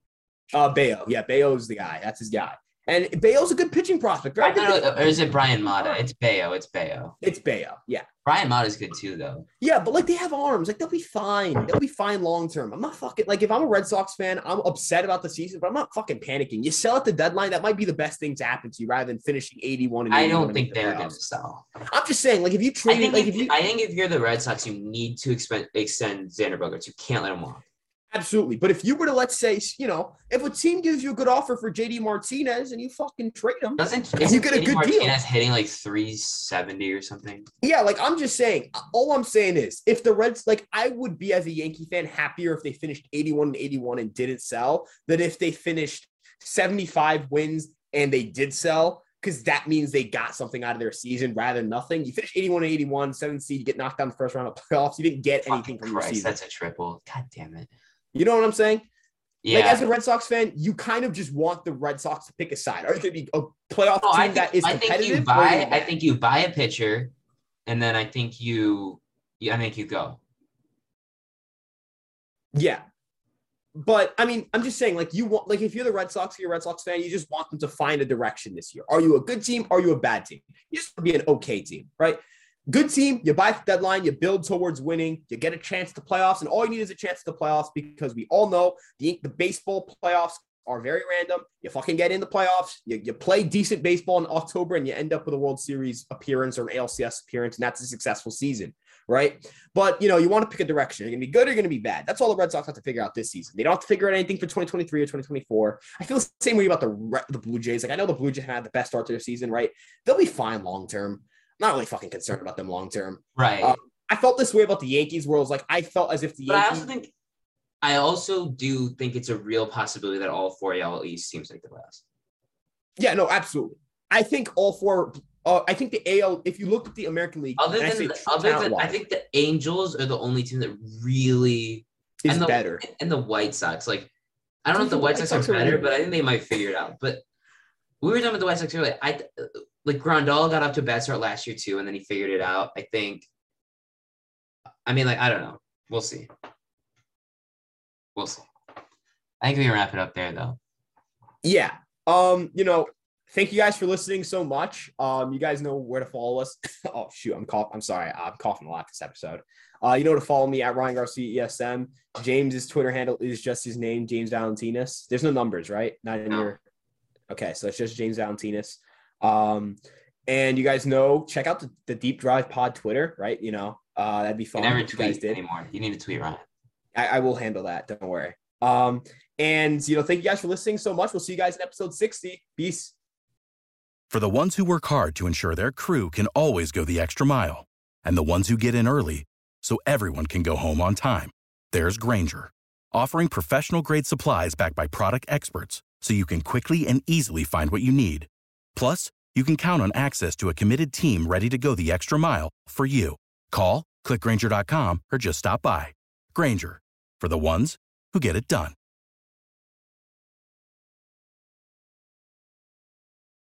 Uh, Bayo. Yeah, Bayo's the guy. That's his guy. And Bayo's a good pitching prospect. Very No, good no, pitching- or is it Brian Mata? It's Bayo. It's Bayo. It's Bayo. Yeah. Brian Mata's good too, though. Yeah, but like they have arms. Like they'll be fine. They'll be fine long term. I'm not fucking like if I'm a Red Sox fan, I'm upset about the season, but I'm not fucking panicking. You sell at the deadline, that might be the best thing to happen to you rather than finishing eighty-one and I eighty-one don't and think make the they're playoffs. going to sell. I'm just saying, like if you I trade, think, like if, if you I think if you're the Red Sox, you need to expen- extend Xander Bogaerts. You can't let him walk. absolutely, but if you were to let's say, you know, if a team gives you a good offer for J D Martinez and you fucking trade him, Doesn't you isn't get a J D good Martinez deal. hitting like three seventy or something? yeah, like I'm just saying, all I'm saying is if the Reds, like I would be as a Yankee fan happier if they finished eighty-one and eighty-one and didn't sell than if they finished seventy-five wins and they did sell, because that means they got something out of their season rather than nothing. You finish eighty-one and eighty-one, seventh seed, you get knocked down the first round of playoffs. You didn't get anything Fucking from your Christ, season. that's a triple. God damn it. You know what I'm saying? Yeah. Like as a Red Sox fan, you kind of just want the Red Sox to pick a side. Are they going to be a playoff No, team I think, that is I think competitive? you or buy. are they I think you buy a pitcher, and then I think you. Yeah, I think you go. Yeah. But I mean, I'm just saying, like, you want, like, if you're the Red Sox, you're a Red Sox fan, you just want them to find a direction this year. Are you a good team? Are you a bad team? You just want to be an okay team, right? Good team, you buy the deadline, you build towards winning, you get a chance to playoffs, and all you need is a chance to playoffs because we all know the, the baseball playoffs are very random. You fucking get in the playoffs, you, you play decent baseball in October, and you end up with a World Series appearance or an A L C S appearance, and that's a successful season, right? But, you know, you want to pick a direction. You're going to be good or you're going to be bad. That's all the Red Sox have to figure out this season. They don't have to figure out anything for twenty twenty-three or twenty twenty-four. I feel the same way about the, the Blue Jays. Like, I know the Blue Jays had the best start to their season, right? They'll be fine long-term. Not really fucking concerned about them long-term. Right. Uh, I felt this way about the Yankees, where it was like, I felt as if the But I Yankees. also think, I also do think it's a real possibility that all four A L East teams make the playoffs. Yeah, no, absolutely. I think all four. Uh, I think the A L. If you look at the American League, Other and I than, say the, true other than, I talent-wise, think the Angels are the only team that really is and the, better. And the White Sox, like, I don't know if I the think White the White Sox are Sox are better, really but I think they might figure it out. But we were talking about the White Sox earlier. I like Grandal got up to a bad start last year too, and then he figured it out. I think. I mean, like, I don't know. We'll see. We'll see. I think we can wrap it up there, though. Yeah. Um. You know. Thank you guys for listening so much. Um. You guys know where to follow us. oh shoot. I'm cough. I'm sorry. I'm coughing a lot this episode. Uh. You know to follow me at Ryan Garcia E S M. James's Twitter handle is just his name, James Valentinas. There's no numbers, right? Not in No. your. Okay, so it's just James Valentinas. Um. And you guys know, check out the, the Deep Drive Pod Twitter, right? You know, uh, that'd be You fun. never if you guys tweet did. anymore. You need to tweet Ryan. I, I will handle that. Don't worry. Um, and you know, thank you guys for listening so much. We'll see you guys in episode sixty. Peace. For the ones who work hard to ensure their crew can always go the extra mile, and the ones who get in early so everyone can go home on time, there's Grainger, offering professional-grade supplies backed by product experts so you can quickly and easily find what you need. Plus, you can count on access to a committed team ready to go the extra mile for you. Call, click Grainger dot com, or just stop by. Grainger, for the ones who get it done.